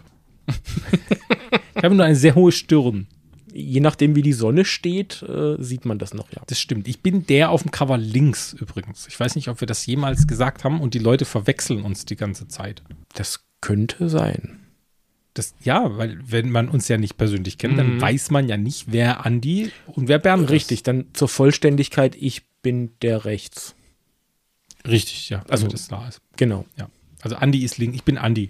Ich habe nur eine sehr hohe Stirn. Je nachdem, wie die Sonne steht, äh, sieht man das noch, ja. Das stimmt. Ich bin der auf dem Cover links übrigens. Ich weiß nicht, ob wir das jemals gesagt haben und die Leute verwechseln uns die ganze Zeit. Das könnte sein. Das, ja, weil wenn man uns ja nicht persönlich kennt, Mhm. dann weiß man ja nicht, wer Andi und wer Bernd Richtig, dann zur Vollständigkeit, ich bin der rechts. ist. Richtig, ja. Also- Also das klar ist. Genau. Ja. Also Andi ist links, ich bin Andi.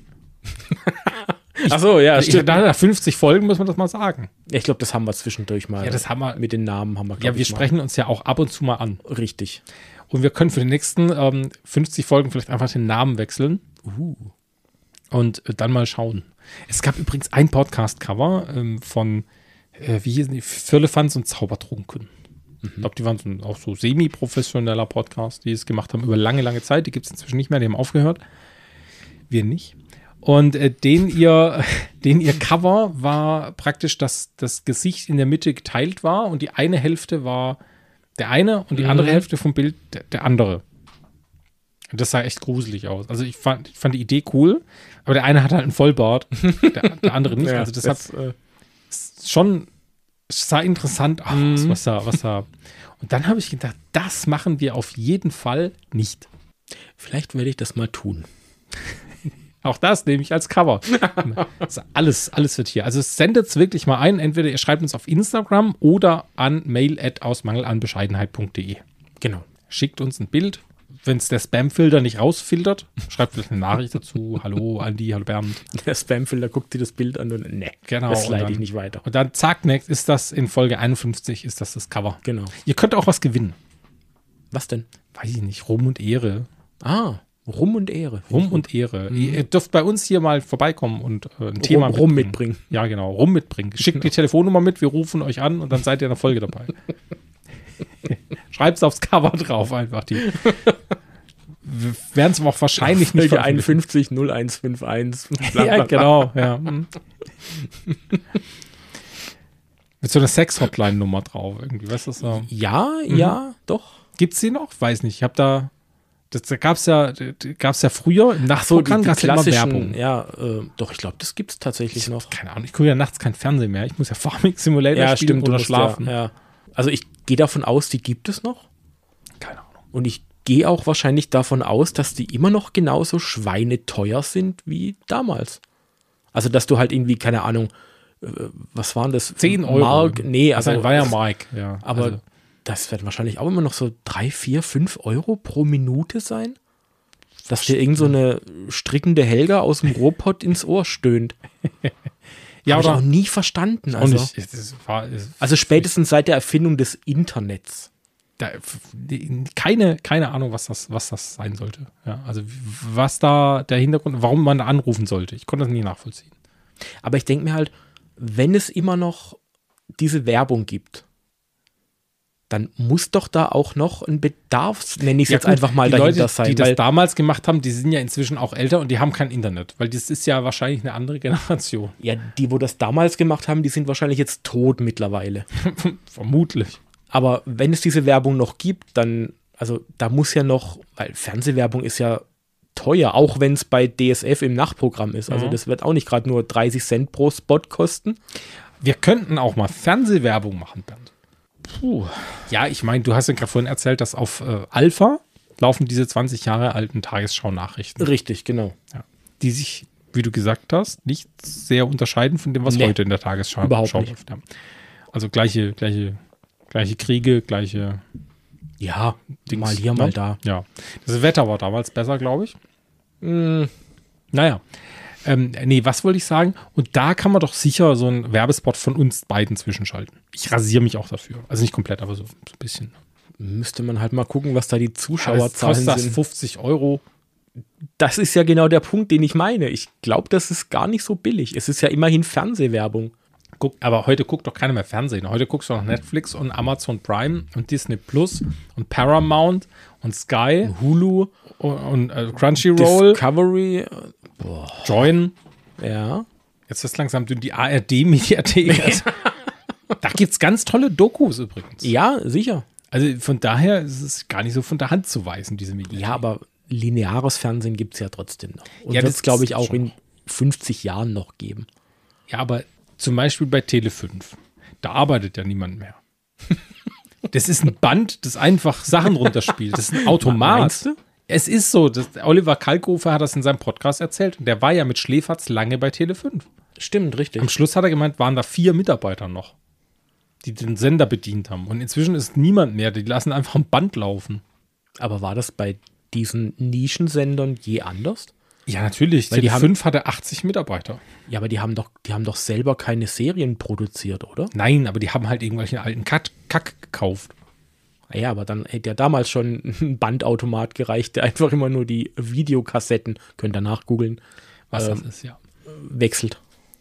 Ach so, ja, Ich, nach fünfzig Folgen muss man das mal sagen. Ich glaube, das haben wir zwischendurch mal. Ja, das haben wir. Mit den Namen haben wir, glaub Ja, wir ich, sprechen uns ja auch ab und zu mal an. mal. Richtig. Und wir können für die nächsten ähm, fünfzig Folgen vielleicht einfach den Namen wechseln. Uh. Und äh, dann mal schauen. Es gab übrigens ein Podcast-Cover ähm, von, äh, wie hießen die, Firlefanz und Zaubertrunken. Ich glaube, die waren so, ein- auch so semi-professioneller Podcast, die es gemacht haben über lange, lange Zeit. Die gibt es inzwischen nicht mehr, die haben aufgehört. Wir nicht. Und äh, den, ihr, den ihr Cover war praktisch, dass das Gesicht in der Mitte geteilt war und die eine Hälfte war der eine und die Mhm. andere Hälfte vom Bild der, der andere. Und das sah echt gruselig aus. Also ich fand, ich fand die Idee cool, aber der eine hat halt einen Vollbart, der, der andere nicht. Ja, also das, hat das, äh, schon, es sah interessant aus, Mhm. was da, was da. Und dann habe ich gedacht, das machen wir auf jeden Fall nicht. vielleicht werde ich das mal tun. Auch das nehme ich als Cover. Also alles, alles wird hier. Also sendet es wirklich mal ein. Entweder ihr schreibt uns auf Instagram oder an mail at ausmangelanbescheidenheit punkt de. Genau. Schickt uns ein Bild. Wenn es der Spam-Filter nicht rausfiltert, schreibt vielleicht eine Nachricht dazu. Hallo Andi, hallo Bernd. Der Spamfilter guckt dir das Bild an und ne, Genau, das und leite dann- ich nicht weiter. Und dann zack, next ist das in Folge einundfünfzig, ist das das Cover. Genau. Ihr könnt auch was gewinnen. Was denn? Weiß ich nicht, Ruhm und Ehre. Ah, Ruhm und Ehre. Ruhm und Ehre. Ihr dürft bei uns hier mal vorbeikommen und äh, ein Thema Rum, Rum mitbringen. Ja, genau, Rum mitbringen. Schickt die Telefonnummer mit, wir rufen euch an und dann seid ihr in der Folge dabei. Schreibt es aufs Cover drauf einfach. Die werden es auch wahrscheinlich nicht Folge veröffentlichen. einundfünfzig null eins fünf eins. Ja, genau. Ja. Hm. Mit so einer Sex-Hotline-Nummer drauf irgendwie. Weißt du so? Ja, ja, doch. Gibt's die noch? Weiß nicht. Ich habe da, das, da gab's ja, gab's ja früher im So, die, Nachtprogramm die gab's ja immer klassischen, Werbung. ja, äh, doch, ich glaube, das gibt es tatsächlich noch. Keine Ahnung. Ich gucke ja nachts kein Fernsehen mehr. Ich muss ja Farming Simulator Ja, spielen stimmt, du oder musst schlafen. Ja, ja. Also ich gehe davon aus, die gibt es noch. Keine Ahnung. Und ich gehe auch wahrscheinlich davon aus, dass die immer noch genauso schweineteuer sind wie damals. Also, dass du halt irgendwie, keine Ahnung, äh, was waren das? zehn Euro. Mark? Nee, also, Also war ja Mike. Ja. aber also, das wird wahrscheinlich auch immer noch so drei, vier, fünf Euro pro Minute sein. Dass dir irgend so eine strickende Helga aus dem Rohrpott ins Ohr stöhnt. ja, Hab ich oder? auch nie verstanden. Und Also, ich, es war, es, also spätestens seit der Erfindung des Internets. da, die- keine, keine Ahnung, was das, was das sein sollte. Ja, also was da der Hintergrund, warum man da anrufen sollte. Ich konnte das nie nachvollziehen. Aber ich denke mir halt, wenn es immer noch diese Werbung gibt, dann muss doch da auch noch ein Bedarfs, nenne ich es jetzt gut, einfach mal, die dahinter Leute, sein. die das weil, damals gemacht haben, die sind ja inzwischen auch älter und die haben kein Internet, weil das ist ja wahrscheinlich eine andere Generation. ja, die, wo das damals gemacht haben, die sind wahrscheinlich jetzt tot mittlerweile. Vermutlich. Aber wenn es diese Werbung noch gibt, dann, also da muss ja noch, weil Fernsehwerbung ist ja teuer, auch wenn es bei D S F im Nachtprogramm ist. Also Mhm. das wird auch nicht gerade nur dreißig Cent pro Spot kosten. Wir könnten auch mal Fernsehwerbung machen, Bernd. Puh. Ja, ich meine, du hast ja gerade vorhin erzählt, dass auf äh, Alpha laufen diese zwanzig Jahre alten Tagesschau-Nachrichten. Richtig, genau. Ja. Die sich, wie du gesagt hast, nicht sehr unterscheiden von dem, was Nee, heute in der Tagesschau überhaupt Schau nicht. läuft. Ja. Also gleiche, gleiche, gleiche Kriege, gleiche Ja, Dings, mal hier, ne? mal da. Ja. Das Wetter war damals besser, glaube ich. Mm, Naja. Ähm, nee, was wollte ich sagen? Und da kann man doch sicher so einen Werbespot von uns beiden zwischenschalten. Ich rasiere mich auch dafür. Also nicht komplett, aber so, so ein bisschen. müsste man halt mal gucken, was da die Aber es Zuschauerzahlen kostet das sind. fünfzig Euro. Das ist ja genau der Punkt, den ich meine. Ich glaube, das ist gar nicht so billig. Es ist ja immerhin Fernsehwerbung. Guck, aber heute guckt doch keiner mehr Fernsehen. Heute guckst du noch Netflix und Amazon Prime und Disney Plus und Paramount und Sky, Hulu, und, und äh, Crunchyroll, Discovery, Join. ja. Jetzt ist langsam dünn die A R D-Mediathek. Also, da gibt es ganz tolle Dokus übrigens. Ja, sicher. Also von daher ist es gar nicht so von der Hand zu weisen, diese Mediathek. Ja, aber lineares Fernsehen gibt es ja trotzdem noch. Und Ja, ja, das das glaube ich ist auch schon in fünfzig Jahren noch geben. Ja, aber zum Beispiel bei Tele fünf, da arbeitet ja niemand mehr. Das ist ein Band, das einfach Sachen runterspielt. Das ist ein Automat. Meinst du? Es ist so. Das, Oliver Kalkofer hat das in seinem Podcast erzählt. Und der war ja mit Schläferz lange bei Tele fünf. Stimmt, richtig. Am Schluss hat er gemeint, waren da vier Mitarbeiter noch, die den Sender bedient haben. Und inzwischen ist niemand mehr. Die lassen einfach ein Band laufen. Aber war das bei diesen Nischensendern je anders? Ja, natürlich. Weil die Tele fünf hatte achtzig Mitarbeiter. Ja, aber die haben doch, die haben doch selber keine Serien produziert, oder? Nein, aber die haben halt irgendwelchen alten Kack, Kack gekauft. Ja, aber dann hätte ja damals schon ein Bandautomat gereicht, der einfach immer nur die Videokassetten, könnt ihr nachgoogeln, Was ähm, das ist, ja. wechselt.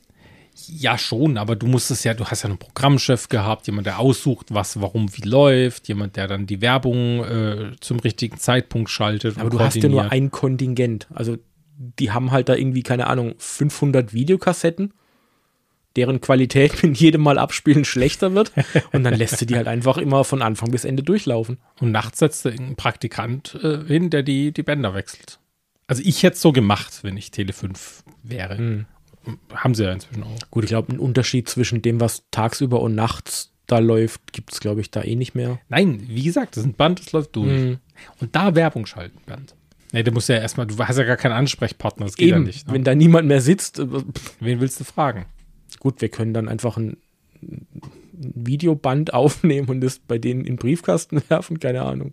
Ja, schon, aber du musstest ja, du hast ja einen Programmchef gehabt, jemand, der aussucht, was, warum, wie läuft, jemand, der dann die Werbung äh, zum richtigen Zeitpunkt schaltet. Aber und du hast ja nur koordiniert. ein Kontingent. Also die haben halt da irgendwie, keine Ahnung, fünfhundert Videokassetten, deren Qualität mit jedem Mal abspielen schlechter wird. Und dann lässt du die halt einfach immer von Anfang bis Ende durchlaufen. Und nachts setzt du einen Praktikant äh, hin, der die, die Bänder wechselt. Also ich hätte es so gemacht, wenn ich Tele fünf wäre. Mhm. Haben sie ja inzwischen auch. Gut, ich glaube, einen Unterschied zwischen dem, was tagsüber und nachts da läuft, gibt es, glaube ich, da eh nicht mehr. Nein, wie gesagt, das ist ein Band, das läuft durch. Mhm. Und da Werbung schalten, Band. Nee, du musst ja erstmal, du hast ja gar keinen Ansprechpartner, das geht Eben, ja nicht. Ne? wenn da niemand mehr sitzt, äh, pff, Wen willst du fragen? gut, wir können dann einfach ein ein Videoband aufnehmen und das bei denen in den Briefkasten werfen, keine Ahnung.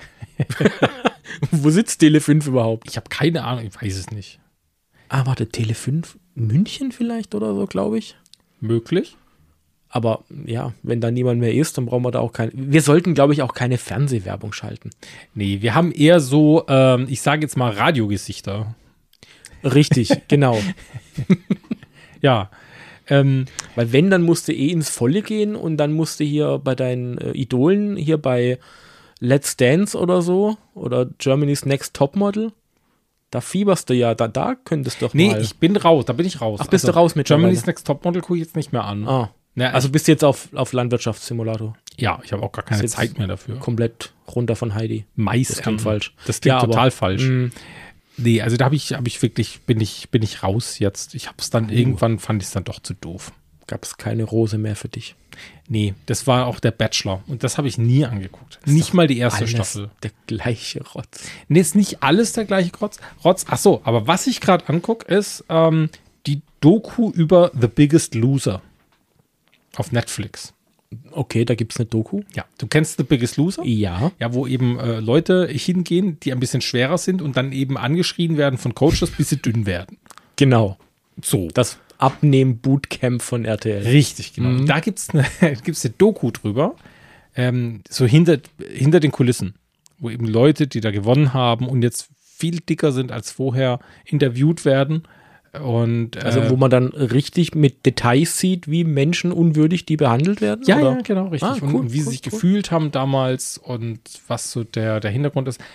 Wo sitzt Tele fünf überhaupt? Ich habe keine Ahnung, ich weiß es nicht. Ah, warte, Tele fünf München vielleicht oder so, glaube ich. Möglich? Aber ja, wenn da niemand mehr ist, dann brauchen wir da auch keine. Wir sollten, glaube ich, auch keine Fernsehwerbung schalten. Nee, wir haben eher so, ähm, ich sage jetzt mal Radiogesichter. Richtig, genau. Ja. Ähm, Weil wenn, dann musst du eh ins Volle gehen und dann musst du hier bei deinen äh, Idolen, hier bei Let's Dance oder so oder Germany's Next Topmodel, da fieberst du ja, da, da könntest du doch nee, mal. ich bin raus, da bin ich raus. Ach, bist du raus mittlerweile? Germany's Next Topmodel gucke ich jetzt nicht mehr an. Ah, Ja, also bist du jetzt auf, auf Landwirtschaftssimulator. ja, ich habe auch gar keine Ist jetzt Zeit mehr dafür. Komplett runter von Heidi. Mais Das klingt ähm, falsch. Das klingt Ja, aber- total falsch. Mm, Nee, also da habe ich, habe ich wirklich, bin ich, bin ich raus jetzt. Ich habe es dann irgendwann, fand ich es dann doch zu doof. Gab es keine Rose mehr für dich. Nee, das war auch der Bachelor und das habe ich nie angeguckt. Nicht mal die erste Alles Staffel. der gleiche Rotz. Nee, ist nicht alles der gleiche Rotz. Rotz. Ach so, aber was ich gerade angucke, ist ähm, die Doku über The Biggest Loser auf Netflix. Okay, da gibt es eine Doku. Ja, du kennst The Biggest Loser? Ja. Ja, wo eben äh, Leute hingehen, die ein bisschen schwerer sind und dann eben angeschrien werden von Coaches, bis sie dünn werden. Genau. So. Das Abnehmen-Bootcamp von R T L. Richtig, genau. Mhm. Da gibt es eine, gibt's eine Doku drüber, ähm, so hinter, hinter den Kulissen, wo eben Leute, die da gewonnen haben und jetzt viel dicker sind als vorher, interviewt werden. Und, äh, Also wo man dann richtig mit Details sieht, wie menschenunwürdig die behandelt werden? ja, oder? ja, genau, richtig. Ah, und, cool, und wie cool, sie sich cool. gefühlt haben damals und was so der, der Hintergrund ist.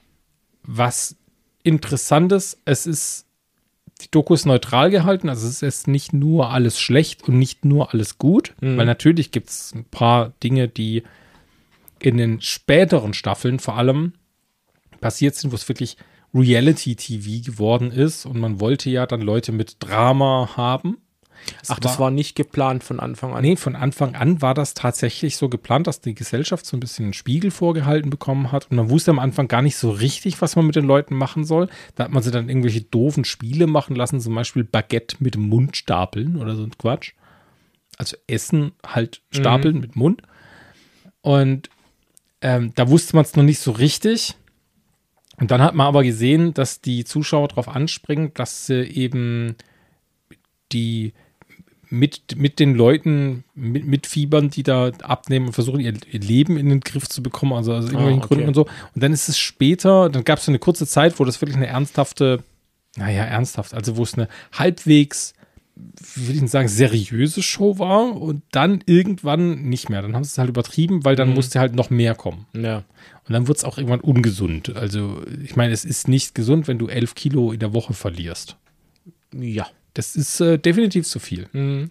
Was interessant ist, es ist, die Doku ist neutral gehalten, also es ist nicht nur alles schlecht und nicht nur alles gut, Mhm. weil natürlich gibt es ein paar Dinge, die in den späteren Staffeln vor allem passiert sind, wo es wirklich Reality-T V geworden ist und man wollte ja dann Leute mit Drama haben Es Ach, das war nicht geplant von Anfang an? Nee, von Anfang an war das tatsächlich so geplant, dass die Gesellschaft so ein bisschen einen Spiegel vorgehalten bekommen hat. Und man wusste am Anfang gar nicht so richtig, was man mit den Leuten machen soll. Da hat man sie dann irgendwelche doofen Spiele machen lassen, zum Beispiel Baguette mit dem Mund stapeln oder so ein Quatsch. Also Essen halt stapeln mhm. mit Mund. Und ähm, da wusste man es noch nicht so richtig. Und dann hat man aber gesehen, dass die Zuschauer darauf anspringen, dass sie eben die mit, mit den Leuten mit, mit Fiebern, die da abnehmen und versuchen, ihr, ihr Leben in den Griff zu bekommen, also aus irgendwelchen ah, okay. Gründen und so. Und dann ist es später, dann gab es so eine kurze Zeit, wo das wirklich eine ernsthafte, naja, ernsthaft, also wo es eine halbwegs, will ich nicht sagen, seriöse Show war und dann irgendwann nicht mehr. Dann haben sie es halt übertrieben, weil dann mhm. musste halt noch mehr kommen. Ja. Und dann wird es auch irgendwann ungesund. Also ich meine, es ist nicht gesund, wenn du elf Kilo in der Woche verlierst. Ja. Das ist äh, definitiv zu viel. Mhm.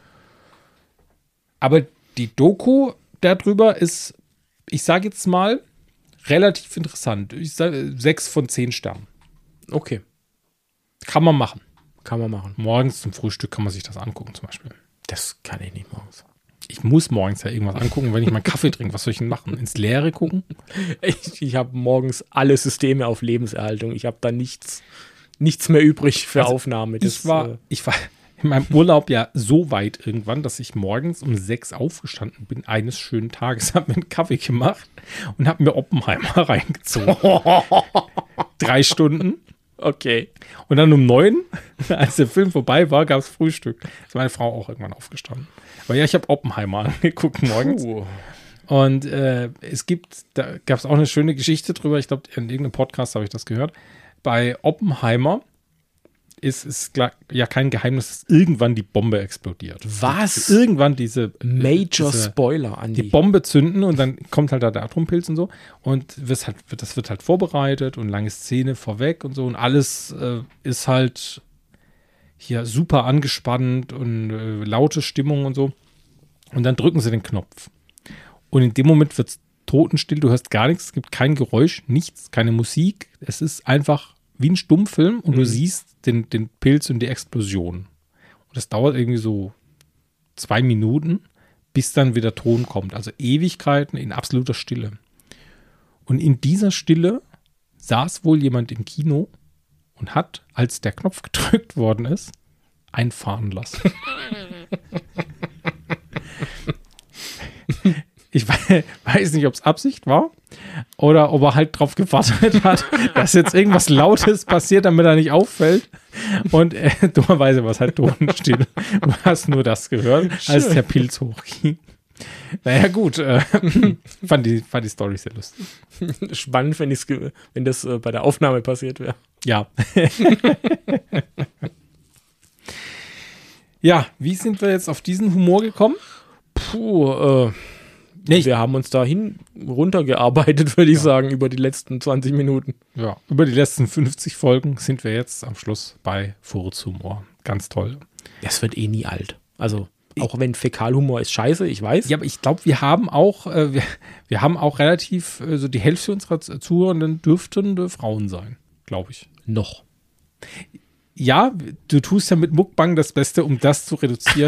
Aber die Doku darüber ist, ich sage jetzt mal, relativ interessant. Ich sage sechs von zehn Sternen. Okay. Kann man machen. Kann man machen. Morgens zum Frühstück kann man sich das angucken zum Beispiel. Das kann ich nicht morgens. Ich muss morgens ja irgendwas angucken, wenn ich meinen Kaffee trinke. Was soll ich denn machen? Ins Leere gucken? Ich, ich habe morgens alle Systeme auf Lebenserhaltung. Ich habe da nichts... nichts mehr übrig für also Aufnahme. Das, ich, war, äh, ich war in meinem Urlaub ja so weit irgendwann, dass ich morgens um sechs aufgestanden bin, eines schönen Tages, habe mir einen Kaffee gemacht und habe mir Oppenheimer reingezogen. Drei Stunden. Okay. Und dann um neun, als der Film vorbei war, gab es Frühstück. Da ist meine Frau auch irgendwann aufgestanden. Aber ja, ich habe Oppenheimer angeguckt morgens. Puh. Und äh, es gibt, da gab es auch eine schöne Geschichte drüber. Ich glaube, in irgendeinem Podcast habe ich das gehört. Bei Oppenheimer ist es ja kein Geheimnis, dass irgendwann die Bombe explodiert. Was? Irgendwann diese Major diese, Spoiler, Andi. Die Bombe zünden und dann kommt halt da der Atompilz und so. Und das, halt, das wird halt vorbereitet und lange Szene vorweg und so. Und alles äh, ist halt hier super angespannt und äh, laute Stimmung und so. Und dann drücken sie den Knopf. Und in dem Moment wird es totenstill, du hörst gar nichts, es gibt kein Geräusch, nichts, keine Musik. Es ist einfach wie ein Stummfilm und mhm. du siehst den, den Pilz und die Explosion. Und das dauert irgendwie so zwei Minuten, bis dann wieder Ton kommt. Also Ewigkeiten in absoluter Stille. Und in dieser Stille saß wohl jemand im Kino und hat, als der Knopf gedrückt worden ist, einfahren lassen. Ich weiß nicht, ob es Absicht war oder ob er halt drauf gewartet hat, dass jetzt irgendwas Lautes passiert, damit er nicht auffällt. Und äh, dummerweise war es halt totenstill. Du hast nur das gehört, als der Pilz hochging. Naja, gut. Äh, fand, die, fand die Story sehr lustig. Spannend, wenn, wenn das äh, bei der Aufnahme passiert wäre. Ja. Ja, wie sind wir jetzt auf diesen Humor gekommen? Puh, äh, nee, wir haben uns dahin runtergearbeitet, würde ich ja. sagen, über die letzten zwanzig Minuten. Ja, über die letzten fünfzig Folgen sind wir jetzt am Schluss bei Furzhumor. Ganz toll. Das wird eh nie alt. Also, auch wenn Fäkalhumor ist scheiße, ich weiß. Ja, aber ich glaube, wir haben auch, äh, wir, wir haben auch relativ, so also die Hälfte unserer Zuhörenden dürften äh, Frauen sein, glaube ich. Noch. Ja, du tust ja mit Mukbang das Beste, um das zu reduzieren.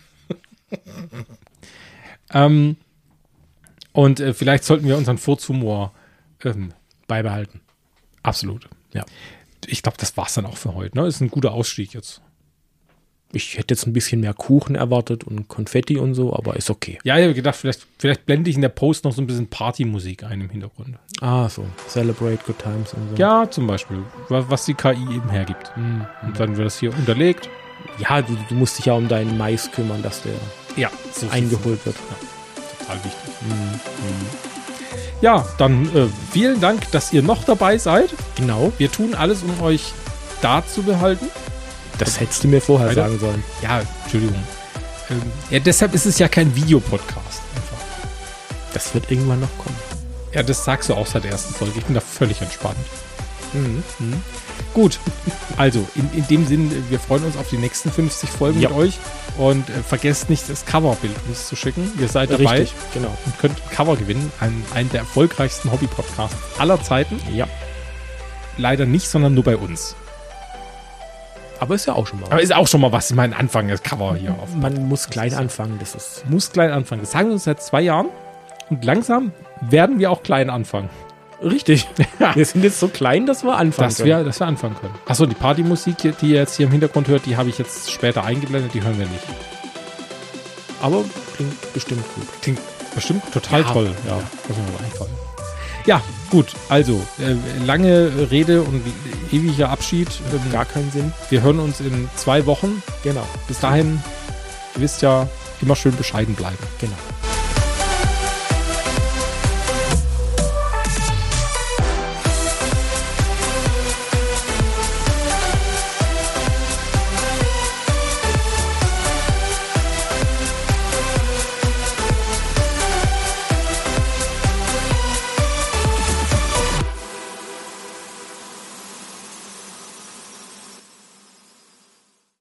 ähm, und äh, vielleicht sollten wir unseren Furzhumor ähm, beibehalten. Absolut. Ja. Ich glaube, das war's dann auch für heute. Ne? Ist ein guter Ausstieg jetzt. Ich hätte jetzt ein bisschen mehr Kuchen erwartet und Konfetti und so, aber ist okay. Ja, ich habe gedacht, vielleicht, vielleicht blende ich in der Post noch so ein bisschen Partymusik ein im Hintergrund. Ah, so. Celebrate Good Times und so. Ja, zum Beispiel. Was die K I eben hergibt. Mhm. Und dann wird das hier unterlegt. Ja, du, du musst dich ja um deinen Mais kümmern, dass der ja, so eingeholt wird. Ja, total wichtig. Mhm. Mhm. Ja, dann äh, vielen Dank, dass ihr noch dabei seid. Genau. Wir tun alles, um euch da zu behalten. Das hättest du mir vorher Weiter? sagen sollen. Ja, Entschuldigung. Ähm, ja, deshalb ist es ja kein Videopodcast. Einfach. Das wird irgendwann noch kommen. Ja, das sagst du auch seit der ersten Folge. Ich bin da völlig entspannt. Mhm. Mhm. Gut, also in, in dem Sinn, wir freuen uns auf die nächsten fünfzig Folgen ja. mit euch und äh, vergesst nicht, das Coverbild uns zu schicken. Ihr seid dabei. Richtig, genau. Und könnt ein Cover gewinnen, einen, einen der erfolgreichsten Hobby-Podcasts aller Zeiten. Ja. Leider nicht, sondern nur bei uns. Aber ist ja auch schon mal was. Aber ist auch schon mal was, mein Anfang, das Cover hier auf. Man muss klein anfangen, das ist. Muss klein anfangen. Das sagen wir uns seit zwei Jahren. Und langsam werden wir auch klein anfangen. Richtig. Wir sind jetzt so klein, dass wir anfangen Dass wir, dass wir anfangen können. Achso, die Partymusik, die ihr jetzt hier im Hintergrund hört, die habe ich jetzt später eingeblendet, die hören wir nicht. Aber klingt bestimmt gut. Klingt bestimmt total Ja. toll. Ja, das ist mir einfallen. Ja, gut. Also, äh, lange Rede und ewiger Abschied. Ähm, Gar keinen Sinn. wir hören uns in zwei Wochen. Genau. Bis dahin, ihr wisst ja, immer schön bescheiden bleiben. Genau.